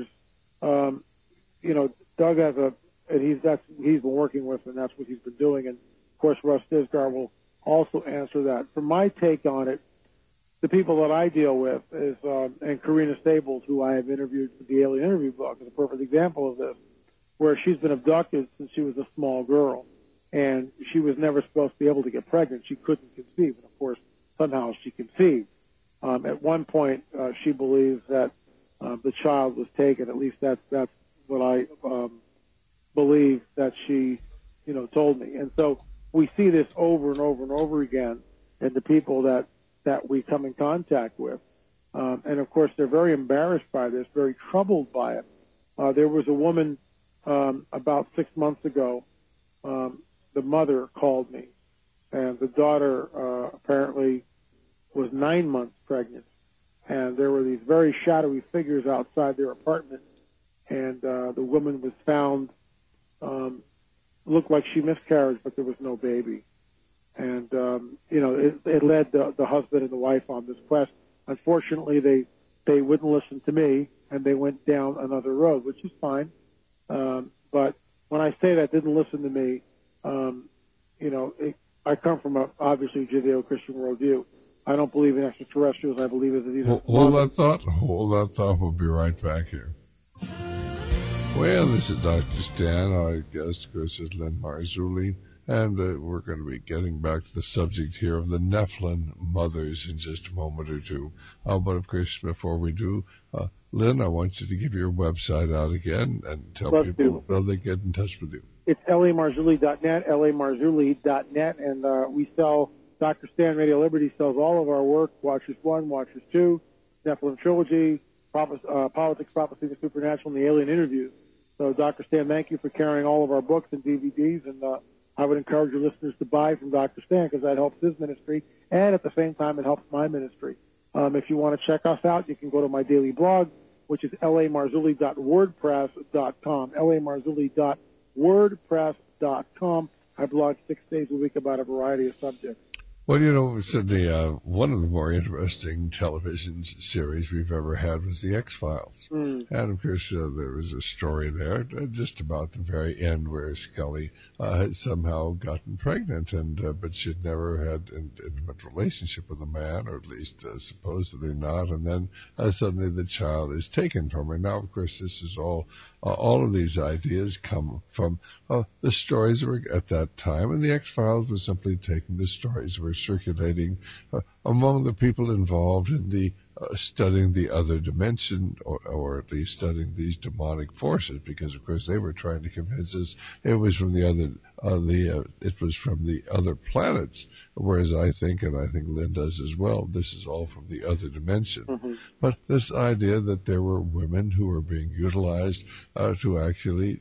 Doug has he's been working with, and that's what he's been doing. And of course, Russ Dizdar will also answer that. From my take on it, the people that I deal with is, and Karina Stables, who I have interviewed for the Alien Interview book, is a perfect example of this, where she's been abducted since she was a small girl, and she was never supposed to be able to get pregnant. She couldn't conceive, and of course, somehow she conceived. At one point, she believes that the child was taken. At least that's what I believe that she, told me. And so we see this over and over and over again in the people that we come in contact with. And of course, they're very embarrassed by this, very troubled by it. There was a woman about 6 months ago, the mother called me, and the daughter apparently was 9 months pregnant. And there were these very shadowy figures outside their apartment, and the woman was found, looked like she miscarried, but there was no baby. And, it led the husband and the wife on this quest. Unfortunately, they wouldn't listen to me, and they went down another road, which is fine. But when I say that, didn't listen to me, I come from a obviously Judeo-Christian worldview. I don't believe in extraterrestrials. I believe that these are... Hold that thought. We'll be right back here. Well, this is Dr. Stan. Our guest, of course, is Lynn Marzulli. And we're going to be getting back to the subject here of the Nephilim mothers in just a moment or two. But, of course, before we do, Lynn, I want you to give your website out again and tell people how they get in touch with you. It's lamarzulli.net, lamarzulli.net, and we sell, Dr. Stan Radio Liberty sells all of our work, Watchers 1, Watchers 2, Nephilim Trilogy, Politics, Prophecy, the Supernatural, and the Alien Interviews. So, Dr. Stan, thank you for carrying all of our books and DVDs, and I would encourage your listeners to buy from Dr. Stan because that helps his ministry, and at the same time, it helps my ministry. If you want to check us out, you can go to my daily blog, which is lamarzulli.wordpress.com, lamarzulli.wordpress.com. I blog 6 days a week about a variety of subjects. Well, Sidney, one of the more interesting television series we've ever had was The X-Files. Mm. And, of course, there was a story there just about the very end where Scully had somehow gotten pregnant, but she'd never had an intimate relationship with a man, or at least supposedly not, and then suddenly the child is taken from her. Now, of course, this is all of these ideas come from the stories that were at that time, and The X-Files was simply taking the stories that were circulating among the people involved in the studying the other dimension, or at least studying these demonic forces, because of course they were trying to convince us it was from the other planets, whereas I think Lynn does as well, this is all from the other dimension. Mm-hmm. But this idea that there were women who were being utilized to actually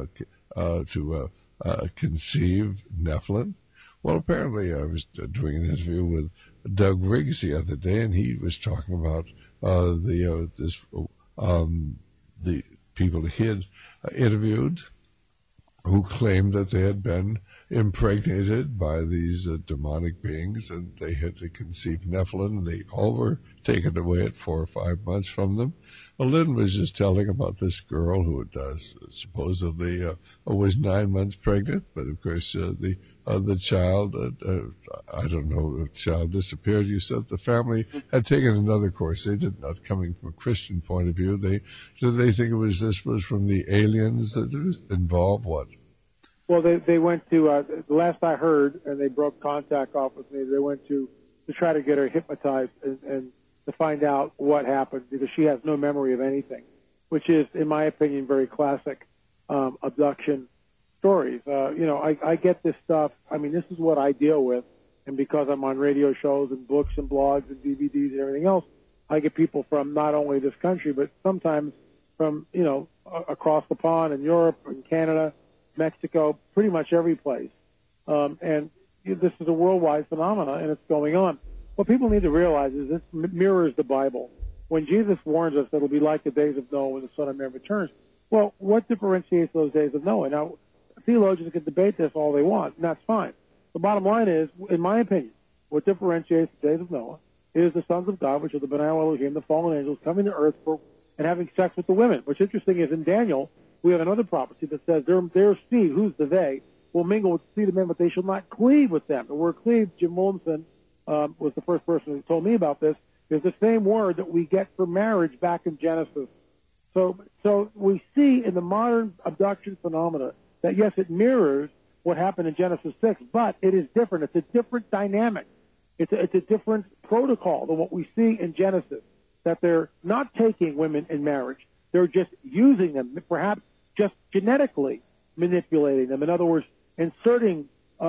conceive Nephilim. Well, apparently I was doing an interview with Doug Riggs the other day, and he was talking about the people he had interviewed who claimed that they had been impregnated by these demonic beings, and they had to conceive Nephilim, and they all were taken away at 4 or 5 months from them. Well, Lynn was just telling about this girl who supposedly was 9 months pregnant, but of course the child, I don't know, the child disappeared. You said the family had taken another course. They did not, coming from a Christian point of view. Did they think this was from the aliens that was involved? What? Well, they went to, the last I heard, and they broke contact off with me, they went to try to get her hypnotized and to find out what happened, because she has no memory of anything, which is, in my opinion, very classic abduction stories. I get this stuff. I mean, this is what I deal with, and because I'm on radio shows and books and blogs and DVDs and everything else, I get people from not only this country, but sometimes from, across the pond in Europe and Canada, Mexico, pretty much every place. And this is a worldwide phenomenon, and it's going on. What people need to realize is this mirrors the Bible. When Jesus warns us that it'll be like the days of Noah when the Son of Man returns, well, what differentiates those days of Noah? Now, theologians can debate this all they want, and that's fine. The bottom line is, in my opinion, what differentiates the days of Noah is the sons of God, which are the B'nai Elohim, the fallen angels, coming to earth and having sex with the women. What's interesting is in Daniel, we have another prophecy that says their seed, who's the they, will mingle with the seed of men, but they shall not cleave with them. The word cleave, Jim Williamson was the first person who told me about this, is the same word that we get for marriage back in Genesis. So we see in the modern abduction phenomena that, yes, it mirrors what happened in Genesis 6, but it is different. It's a different dynamic. It's a different protocol than what we see in Genesis, that they're not taking women in marriage. They're just using them, perhaps just genetically manipulating them. In other words, inserting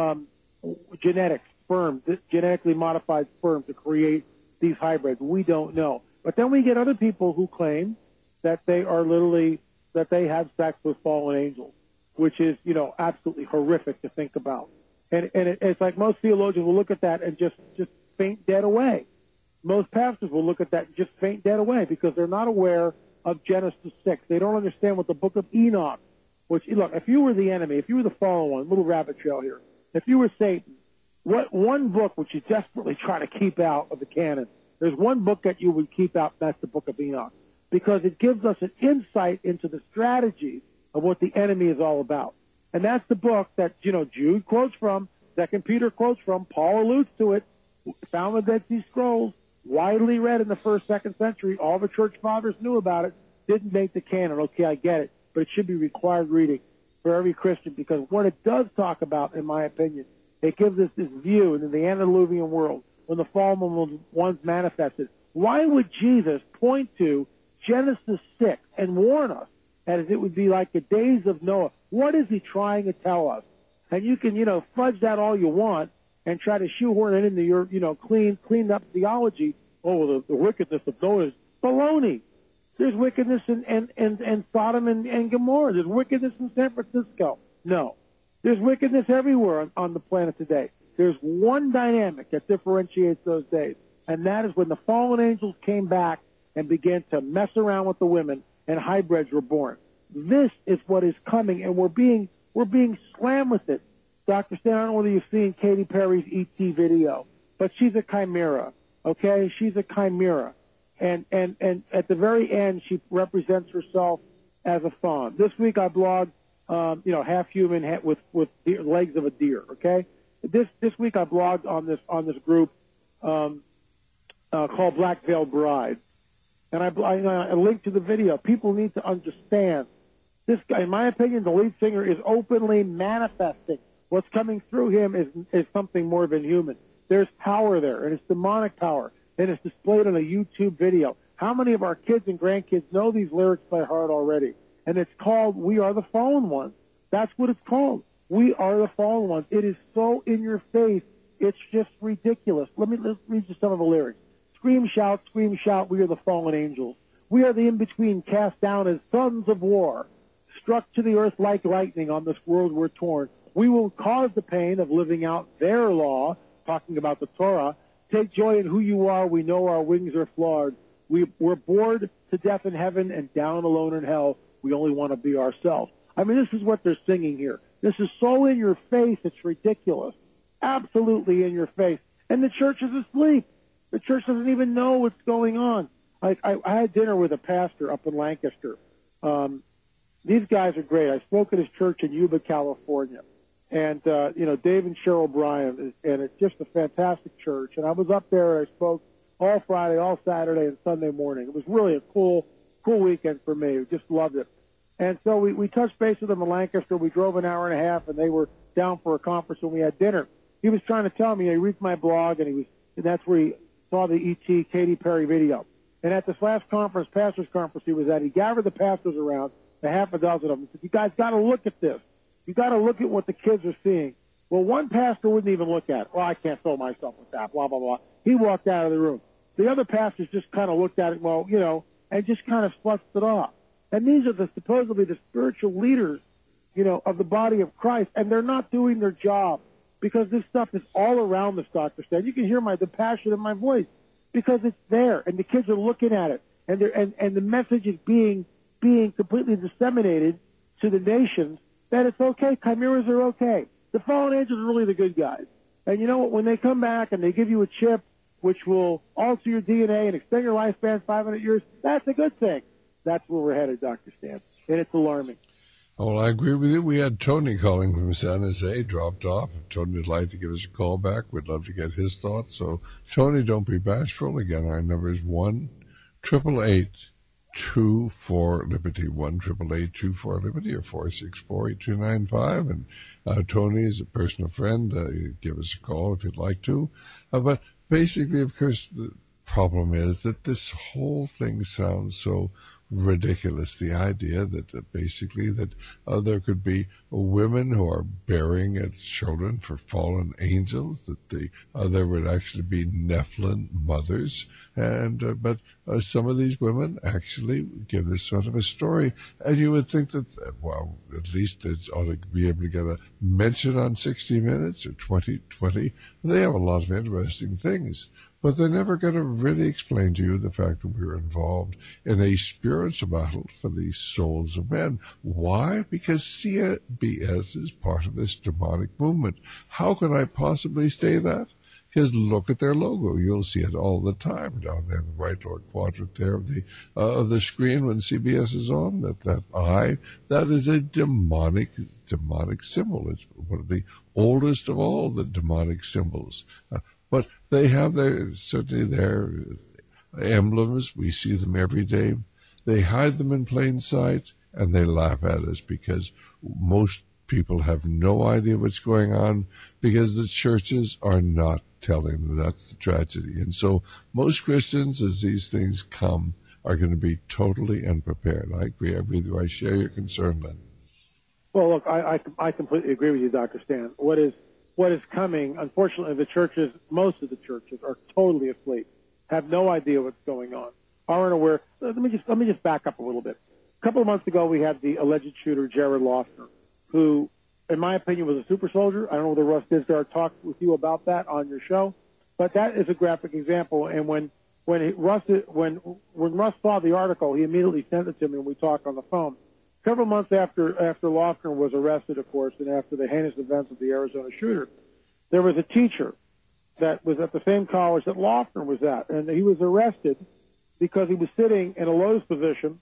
genetic sperm, genetically modified sperm to create these hybrids. We don't know. But then we get other people who claim that they are that they have sex with fallen angels, which is, absolutely horrific to think about. And it's like most theologians will look at that and just faint dead away. Most pastors will look at that and just faint dead away because they're not aware of Genesis 6. They don't understand what the book of Enoch, which, look, if you were the enemy, if you were the fallen one, little rabbit trail here, if you were Satan, what one book would you desperately try to keep out of the canon? There's one book that you would keep out, that's the book of Enoch, because it gives us an insight into the strategies of what the enemy is all about. And that's the book that, Jude quotes from, 2 Peter quotes from, Paul alludes to it, found in the Dead Sea Scrolls, widely read in the 1st, 2nd century. All the church fathers knew about it, didn't make the canon. Okay, I get it, but it should be required reading for every Christian, because what it does talk about, in my opinion, it gives us this view in the antediluvian world when the fallen ones manifested. Why would Jesus point to Genesis 6 and warn us as it would be like the days of Noah? What is he trying to tell us? And you can, fudge that all you want and try to shoehorn it into your, cleaned up theology. Oh, the wickedness of Noah is baloney. There's wickedness in Sodom and Gomorrah. There's wickedness in San Francisco. No. There's wickedness everywhere on the planet today. There's one dynamic that differentiates those days, and that is when the fallen angels came back and began to mess around with the women and hybrids were born. This is what is coming, and we're being slammed with it. Dr. Stan, I don't know whether you've seen Katy Perry's E.T. video, but she's a chimera, okay? She's a chimera. And at the very end, she represents herself as a fawn. This week I blogged, half human with legs of a deer, okay? This week I blogged on this group called Black Veiled Bride. And I linked to the video. People need to understand. This guy, in my opinion, the lead singer is openly manifesting. What's coming through him is something more than human. There's power there, and it's demonic power, and it's displayed on a YouTube video. How many of our kids and grandkids know these lyrics by heart already? And it's called We Are the Fallen Ones. That's what it's called. We are the fallen ones. It is so in your face, it's just ridiculous. Let's read you some of the lyrics. Scream, shout, we are the fallen angels. We are the in-between, cast down as sons of war. Struck to the earth like lightning, on this world we're torn. We will cause the pain of living out their law, talking about the Torah. Take joy in who you are, we know our wings are flawed. We're bored to death in heaven and down alone in hell. We only want to be ourselves. I mean, this is what they're singing here. This is so in your face, it's ridiculous. Absolutely in your face. And the church is asleep. The church doesn't even know what's going on. I had dinner with a pastor up in Lancaster. These guys are great. I spoke at his church in Yuba, California. And, Dave and Cheryl Bryan, and it's just a fantastic church. And I was up there and I spoke all Friday, all Saturday, and Sunday morning. It was really a cool weekend for me. I just loved it. And so we touched base with him in Lancaster. We drove an hour and a half, and they were down for a conference, and we had dinner. He was trying to tell me, he reads my blog, and that's where he saw the E.T. Katy Perry video. And at this last conference, pastors' conference he was at, he gathered the pastors around, a half a dozen of them, and said, you guys got to look at this. You got to look at what the kids are seeing. Well, one pastor wouldn't even look at it. Well, I can't fill myself with that, blah, blah, blah. He walked out of the room. The other pastors just kind of looked at it, well, and just kind of flushed it off. And these are supposedly the spiritual leaders, of the body of Christ, and they're not doing their job because this stuff is all around us, Dr. Stan. You can hear the passion in my voice because it's there, and the kids are looking at it, and the message is being completely disseminated to the nations that it's okay. Chimeras are okay. The fallen angels are really the good guys. And you know what? When they come back and they give you a chip which will alter your DNA and extend your lifespan 500 years, that's a good thing. That's where we're headed, Dr. Stan, and it's alarming. Oh, I agree with you. We had Tony calling from San Jose, dropped off. Tony would like to give us a call back. We'd love to get his thoughts. So, Tony, don't be bashful. Again, our number is 1-888-24-LIBERTY, 1-888-24-LIBERTY, or 464-8295. And Tony is a personal friend. Give us a call if you'd like to. But basically, of course, the problem is that this whole thing sounds so ridiculous. The idea that basically that there could be women who are bearing children for fallen angels, that there would actually be Nephilim mothers, and but some of these women actually give this sort of a story, and you would think that, well, at least it ought to be able to get a mention on 60 Minutes or 2020. They have a lot of interesting things. But they're never going to really explain to you the fact that we're involved in a spiritual battle for the souls of men. Why? Because CBS is part of this demonic movement. How can I possibly say that? Because look at their logo. You'll see it all the time down there in the right lower quadrant there of the screen when CBS is on. That eye, that is a demonic symbol. It's one of the oldest of all the demonic symbols. But they have certainly their emblems. We see them every day. They hide them in plain sight, and they laugh at us because most people have no idea what's going on because the churches are not telling them. That's the tragedy. And so most Christians, as these things come, are going to be totally unprepared. I agree with you. I share your concern, Len. Well, look, I completely agree with you, Dr. Stan. What is coming, unfortunately, most of the churches are totally asleep, have no idea what's going on, aren't aware. Let me just back up a little bit. A couple of months ago, we had the alleged shooter, Jared Loughner, who, in my opinion, was a super soldier. I don't know whether Russ Dizdar talked with you about that on your show, but that is a graphic example. And when Russ saw the article, he immediately sent it to me, and we talked on the phone. Several months after Loughner was arrested, of course, and after the heinous events of the Arizona shooter, there was a teacher that was at the same college that Loughner was at, and he was arrested because he was sitting in a lotus position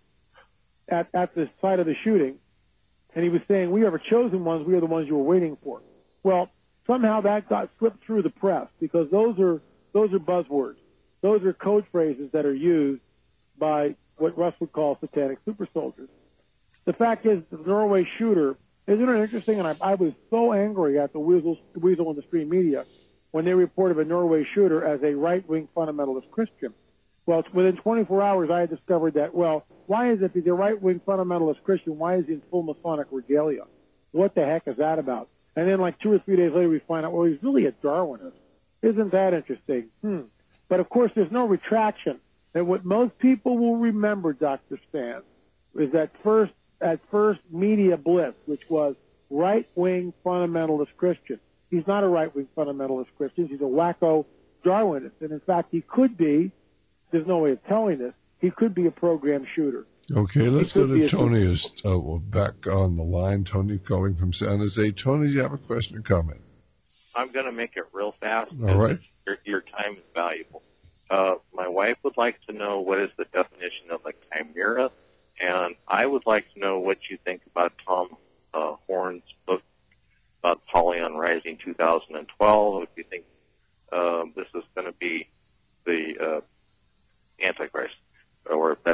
at the site of the shooting, and he was saying, "We are the chosen ones. We are the ones you were waiting for." Well, somehow that got slipped through the press because those are buzzwords. Those are code phrases that are used by what Russ would call satanic super soldiers. The fact is, the Norway shooter, isn't it interesting? And I was so angry at the Weasel in the Stream Media when they reported a Norway shooter as a right-wing fundamentalist Christian. Well, within 24 hours, I had discovered that, well, why is it that he's a right-wing fundamentalist Christian? Why is he in full Masonic regalia? What the heck is that about? And then like 2 or 3 days later, we find out, well, he's really a Darwinist. Isn't that interesting? But, of course, there's no retraction. And what most people will remember, Dr. Stan, is that first media blitz, which was right-wing fundamentalist Christian. He's not a right-wing fundamentalist Christian. He's a wacko Darwinist. And, in fact, he could be, there's no way of telling this, he could be a program shooter. Okay, let's go to Tony back on the line. Tony calling from San Jose. Tony, do you have a question or comment? I'm going to make it real fast. All right. Your time is valuable. My wife would like to know what is the definition of a chimera, and I would like to know what you think about Tom Horn's book about Apollyon Rising 2012. If you think this is going to be the Antichrist, or if that's going to be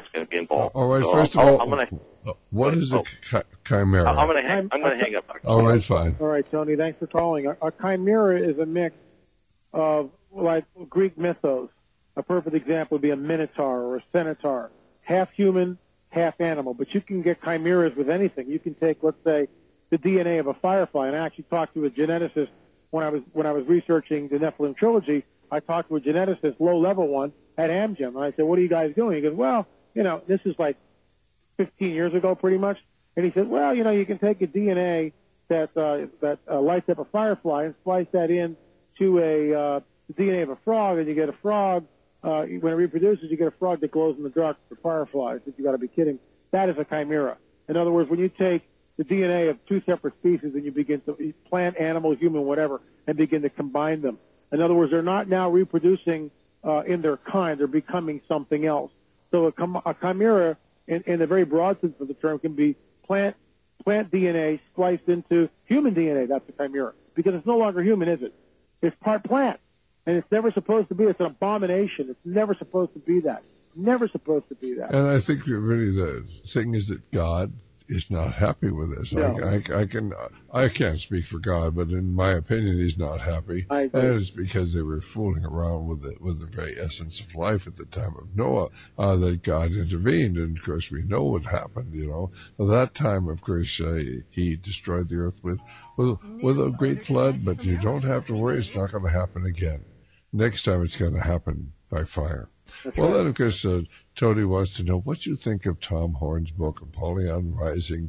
involved. All right, So first of all, I'm gonna, what is a chimera? I'm going to hang up. All right, fine. All right, Tony, thanks for calling. A chimera is a mix of, like, Greek mythos. A perfect example would be a minotaur or a centaur, half human, half animal. But you can get chimeras with anything. You can take, let's say, the DNA of a firefly. And I actually talked to a geneticist when I was researching the Nephilim trilogy. I talked to a geneticist, low-level one, at Amgen. And I said, what are you guys doing? He goes, well, this is like 15 years ago pretty much. And he said, well, you can take a DNA that lights up a firefly and splice that in to the DNA of a frog, and you get a frog. When it reproduces, you get a frog that glows in the dark for fireflies. You got to be kidding. That is a chimera. In other words, when you take the DNA of two separate species and you begin to plant, animal, human, whatever, and begin to combine them. In other words, they're not now reproducing in their kind. They're becoming something else. So a chimera, in the very broad sense of the term, can be plant DNA spliced into human DNA. That's a chimera. Because it's no longer human, is it? It's part plant. And it's never supposed to be. It's an abomination. It's never supposed to be that. Never supposed to be that. And I think that really the thing is that God is not happy with this. No. I can't speak for God, but in my opinion, he's not happy. I agree. And it's because they were fooling around with the very essence of life at the time of Noah that God intervened. And of course, we know what happened. At that time, of course, he destroyed the earth with a great flood. But you don't have to worry; it's not going to happen again. Next time, it's going to happen by fire. That's well, right. then, of course, Tony wants to know what you think of Tom Horn's book, Apollyon Rising,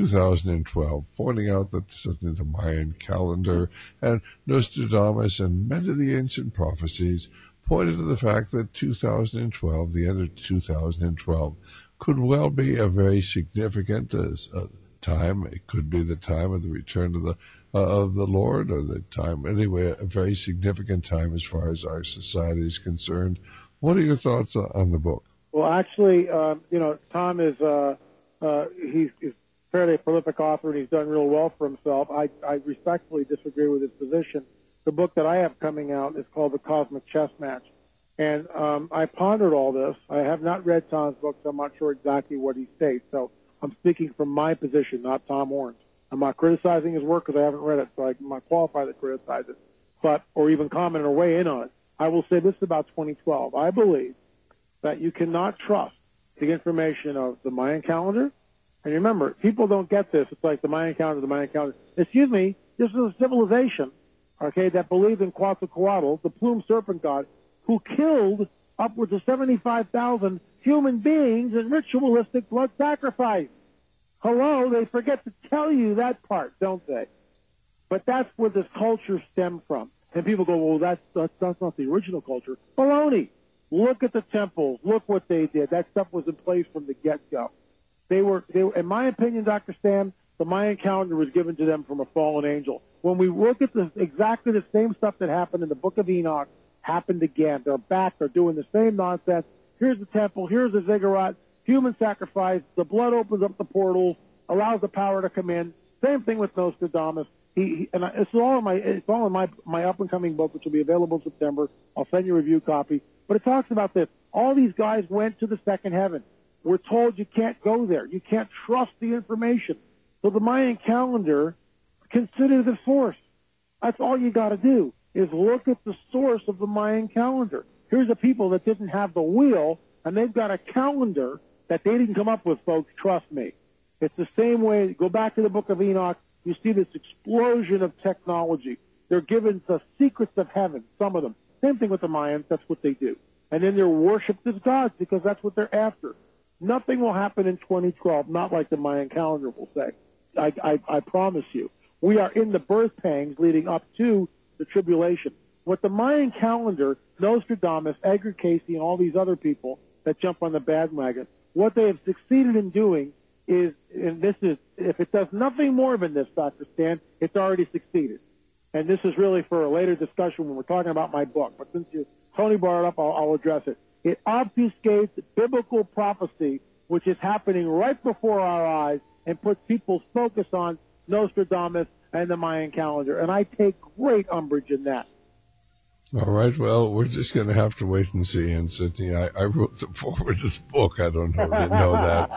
2012, pointing out that certainly the Mayan calendar and Nostradamus and many of the ancient prophecies pointed to the fact that 2012, the end of 2012, could well be a very significant time. It could be the time of the return of the Lord, or the time, anyway, a very significant time as far as our society is concerned. What are your thoughts on the book? Well, actually, Tom is he's a fairly prolific author, and he's done real well for himself. I respectfully disagree with his position. The book that I have coming out is called The Cosmic Chess Match. And I pondered all this. I have not read Tom's book, so I'm not sure exactly what he states. So I'm speaking from my position, not Tom Horn's. I'm not criticizing his work because I haven't read it, so I'm not qualified to criticize it, or even comment or weigh in on it. I will say this about 2012. I believe that you cannot trust the information of the Mayan calendar. And remember, people don't get this. It's like the Mayan calendar. Excuse me, this is a civilization, that believed in Quetzalcoatl, the plumed serpent god, who killed upwards of 75,000 human beings in ritualistic blood sacrifice. Hello, they forget to tell you that part, don't they? But that's where this culture stemmed from. And people go, well, that's not the original culture. Baloney. Look at the temples. Look what they did. That stuff was in place from the get-go. They were, in my opinion, Dr. Stan, the Mayan calendar was given to them from a fallen angel. When we look at exactly the same stuff that happened in the Book of Enoch, happened again. They're back. They're doing the same nonsense. Here's the temple. Here's the ziggurat. Human sacrifice. The blood opens up the portals, allows the power to come in. Same thing with Nostradamus. It's all in my up and coming book, which will be available in September. I'll send you a review copy. But it talks about this. All these guys went to the second heaven. We're told you can't go there. You can't trust the information. So the Mayan calendar, consider the source. That's all you got to do is look at the source of the Mayan calendar. Here's a people that didn't have the wheel, and they've got a calendar that they didn't come up with, folks. Trust me. It's the same way. Go back to the Book of Enoch. You see this explosion of technology. They're given the secrets of heaven, some of them. Same thing with the Mayans. That's what they do. And then they're worshipped as gods because that's what they're after. Nothing will happen in 2012, not like the Mayan calendar will say. I promise you. We are in the birth pangs leading up to the tribulation. What the Mayan calendar, Nostradamus, Edgar Cayce, and all these other people that jump on the bandwagon, what they have succeeded in doing is, and this is, if it does nothing more than this, Dr. Stan, it's already succeeded. And this is really for a later discussion when we're talking about my book. But since Tony brought it up, I'll address it. It obfuscates biblical prophecy, which is happening right before our eyes, and puts people's focus on Nostradamus and the Mayan calendar. And I take great umbrage in that. All right, well, we're just going to have to wait and see. And Sydney, I wrote the forward of the book. I don't know if you know that.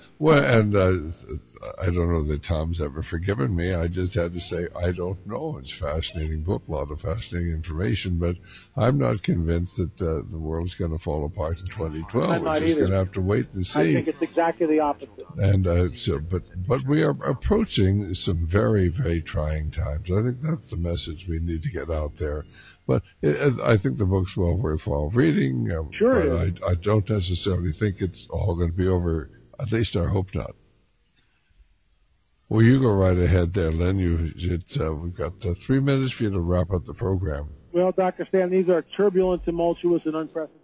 I don't know that Tom's ever forgiven me. I just had to say, I don't know. It's a fascinating book, a lot of fascinating information, but I'm not convinced that the world's going to fall apart in 2012. I'm we're not just either. going to have to wait and see. I think it's exactly the opposite. And but we are approaching some very, very trying times. I think that's the message we need to get out there. But I think the book's well worthwhile reading. Sure but I don't necessarily think it's all going to be over. At least I hope not. Well, you go right ahead there, Len. We've got 3 minutes for you to wrap up the program. Well, Dr. Stan, these are turbulent, tumultuous, and unprecedented.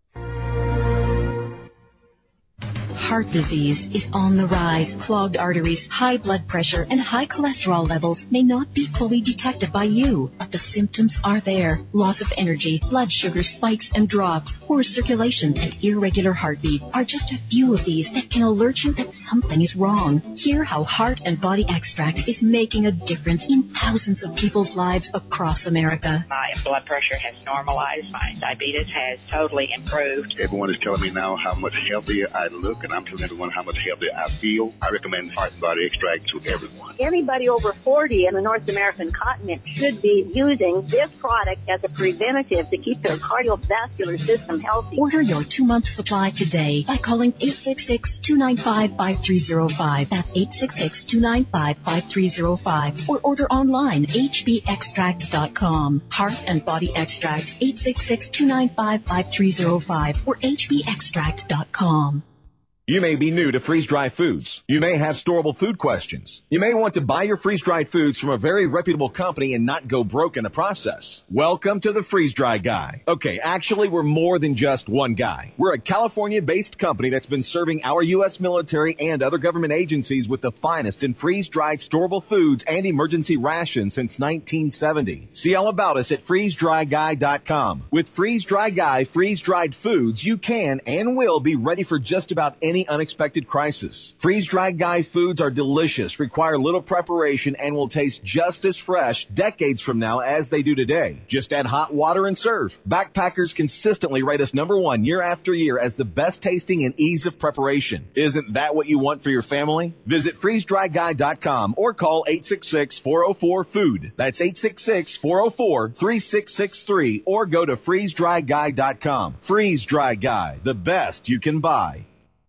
Heart disease is on the rise. Clogged arteries, high blood pressure, and high cholesterol levels may not be fully detected by you, but the symptoms are there. Loss of energy, blood sugar spikes and drops, poor circulation, and irregular heartbeat are just a few of these that can alert you that something is wrong. Hear how Heart and Body Extract is making a difference in thousands of people's lives across America. My blood pressure has normalized. My diabetes has totally improved. Everyone is telling me now how much healthier I look, and I'm telling everyone how much healthier I feel. I recommend Heart and Body Extract to everyone. Anybody over 40 in the North American continent should be using this product as a preventative to keep their cardiovascular system healthy. Order your 2-month supply today by calling 866-295-5305. That's 866-295-5305. Or order online, hbextract.com. Heart and Body Extract, 866-295-5305 or hbextract.com. You may be new to freeze-dried foods. You may have storable food questions. You may want to buy your freeze-dried foods from a very reputable company and not go broke in the process. Welcome to the Freeze-Dry Guy. Okay, actually, we're more than just one guy. We're a California-based company that's been serving our U.S. military and other government agencies with the finest in freeze-dried storable foods and emergency rations since 1970. See all about us at freezedryguy.com. With Freeze-Dry Guy freeze-dried foods, you can and will be ready for just about any unexpected crisis. Freeze-dried Guy foods are delicious, require little preparation, and will taste just as fresh decades from now as they do today. Just add hot water and serve. Backpackers consistently rate us #1 year after year as the best tasting and ease of preparation. Isn't that what you want for your family? Visit freezedryguy.com or call 866-404-FOOD. That's 866-404-3663 or go to freezedryguy.com. Freeze-Dry Guy, the best you can buy.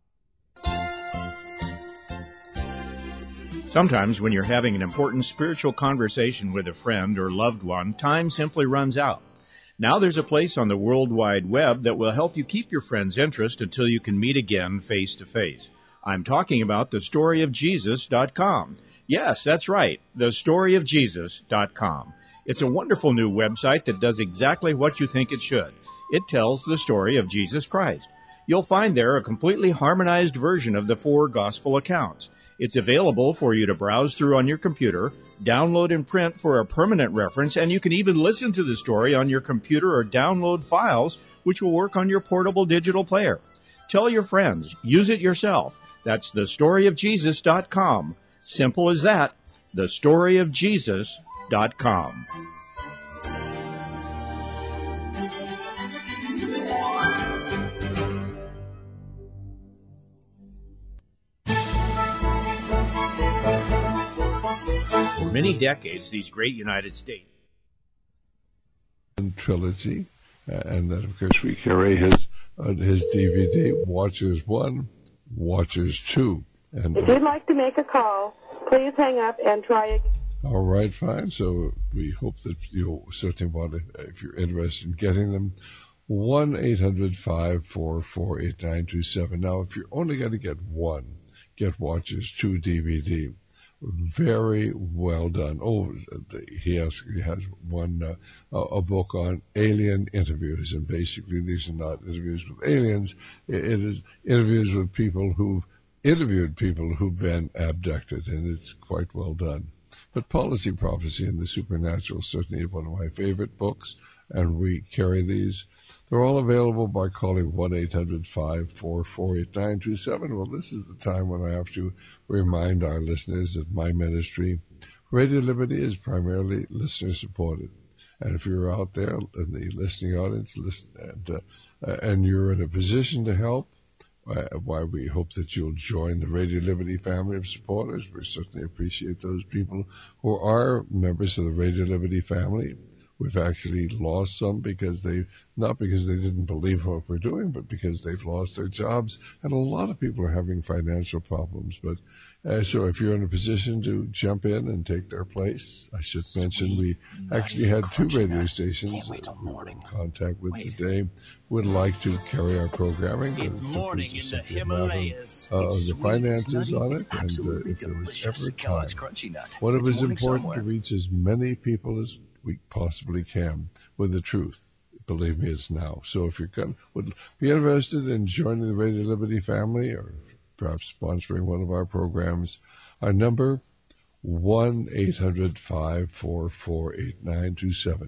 Sometimes when you're having an important spiritual conversation with a friend or loved one, time simply runs out. Now there's a place on the World Wide Web that will help you keep your friend's interest until you can meet again face to face. I'm talking about thestoryofjesus.com. Yes, that's right, thestoryofjesus.com. It's a wonderful new website that does exactly what you think it should. It tells the story of Jesus Christ. You'll find there a completely harmonized version of the 4 gospel accounts. It's available for you to browse through on your computer, download and print for a permanent reference, and you can even listen to the story on your computer or download files, which will work on your portable digital player. Tell your friends. Use it yourself. That's thestoryofjesus.com. Simple as that. thestoryofjesus.com. For many decades, these great United States trilogy, and then of course we carry his DVD Watchers 1, Watchers 2, and if you'd like to make a call, please hang up and try again. All right, fine. So we hope that you'll certainly want to, if you're interested in getting them, 1-800-544-8927. Now, if you're only going to get one, get Watchers 2 DVD. Very well done. He has one a book on alien interviews, and basically these are not interviews with aliens. It is interviews with people who've interviewed people who've been abducted, and it's quite well done. But Policy, Prophecy, and the Supernatural certainly one of my favorite books, and we carry these. They're all available by calling 1-800-544-8927. Well, this is the time when I have to remind our listeners that my ministry, Radio Liberty, is primarily listener-supported. And if you're out there in the listening audience, and you're in a position to help, why we hope that you'll join the Radio Liberty family of supporters. We certainly appreciate those people who are members of the Radio Liberty family. We've actually lost some not because they didn't believe what we're doing, but because they've lost their jobs. And a lot of people are having financial problems. But so if you're in a position to jump in and take their place, I should mention we actually had 2 radio stations we were in contact with today would like to carry our programming. It's morning in the Himalayas. The finances on it, and if there was ever a time when it was important to reach as many people as we possibly can with the truth. Believe me, it's now. So if you would be interested in joining the Radio Liberty family or perhaps sponsoring one of our programs, our number, 1-800-544-8927.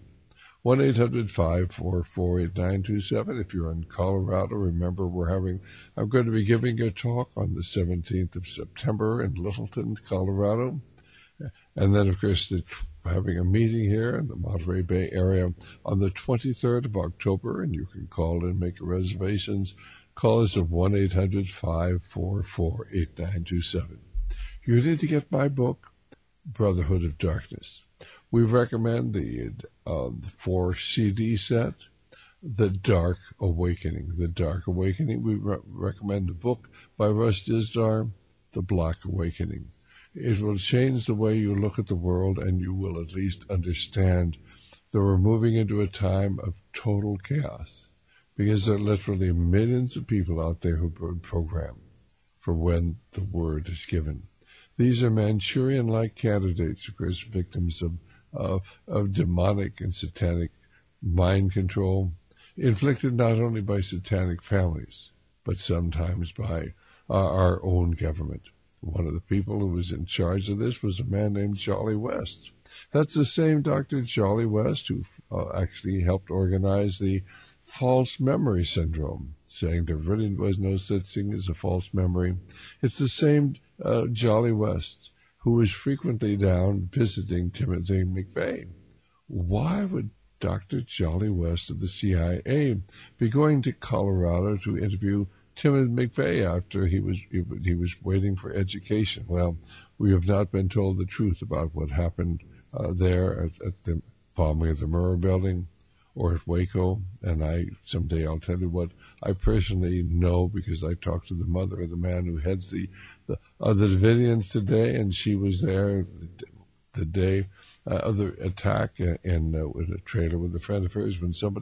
1-800-544-8927. If you're in Colorado, remember I'm going to be giving a talk on the 17th of September in Littleton, Colorado. And then, of course, having a meeting here in the Monterey Bay area on the 23rd of October, and you can call in, make your reservations. Call us at 1-800-544-8927. You need to get my book, Brotherhood of Darkness. We recommend the 4-CD set, The Dark Awakening. The Dark Awakening. We recommend the book by Russ Dizdar, The Black Awakening. It will change the way you look at the world, and you will at least understand that we're moving into a time of total chaos, because there are literally millions of people out there who've been programmed for when the word is given. These are Manchurian-like candidates, of course, victims of demonic and satanic mind control, inflicted not only by satanic families, but sometimes by our own government. One of the people who was in charge of this was a man named Jolly West. That's the same Dr. Jolly West who actually helped organize the false memory syndrome, saying there really was no such thing as a false memory. It's the same Jolly West who was frequently down visiting Timothy McVeigh. Why would Dr. Jolly West of the CIA be going to Colorado to interview Timothy McVeigh after he was waiting for education? Well, we have not been told the truth about what happened there at the bombing of the Murrah Building or at Waco. And someday I'll tell you what I personally know, because I talked to the mother of the man who heads the Davidians today, and she was there the day of the attack in a trailer with a friend of hers when somebody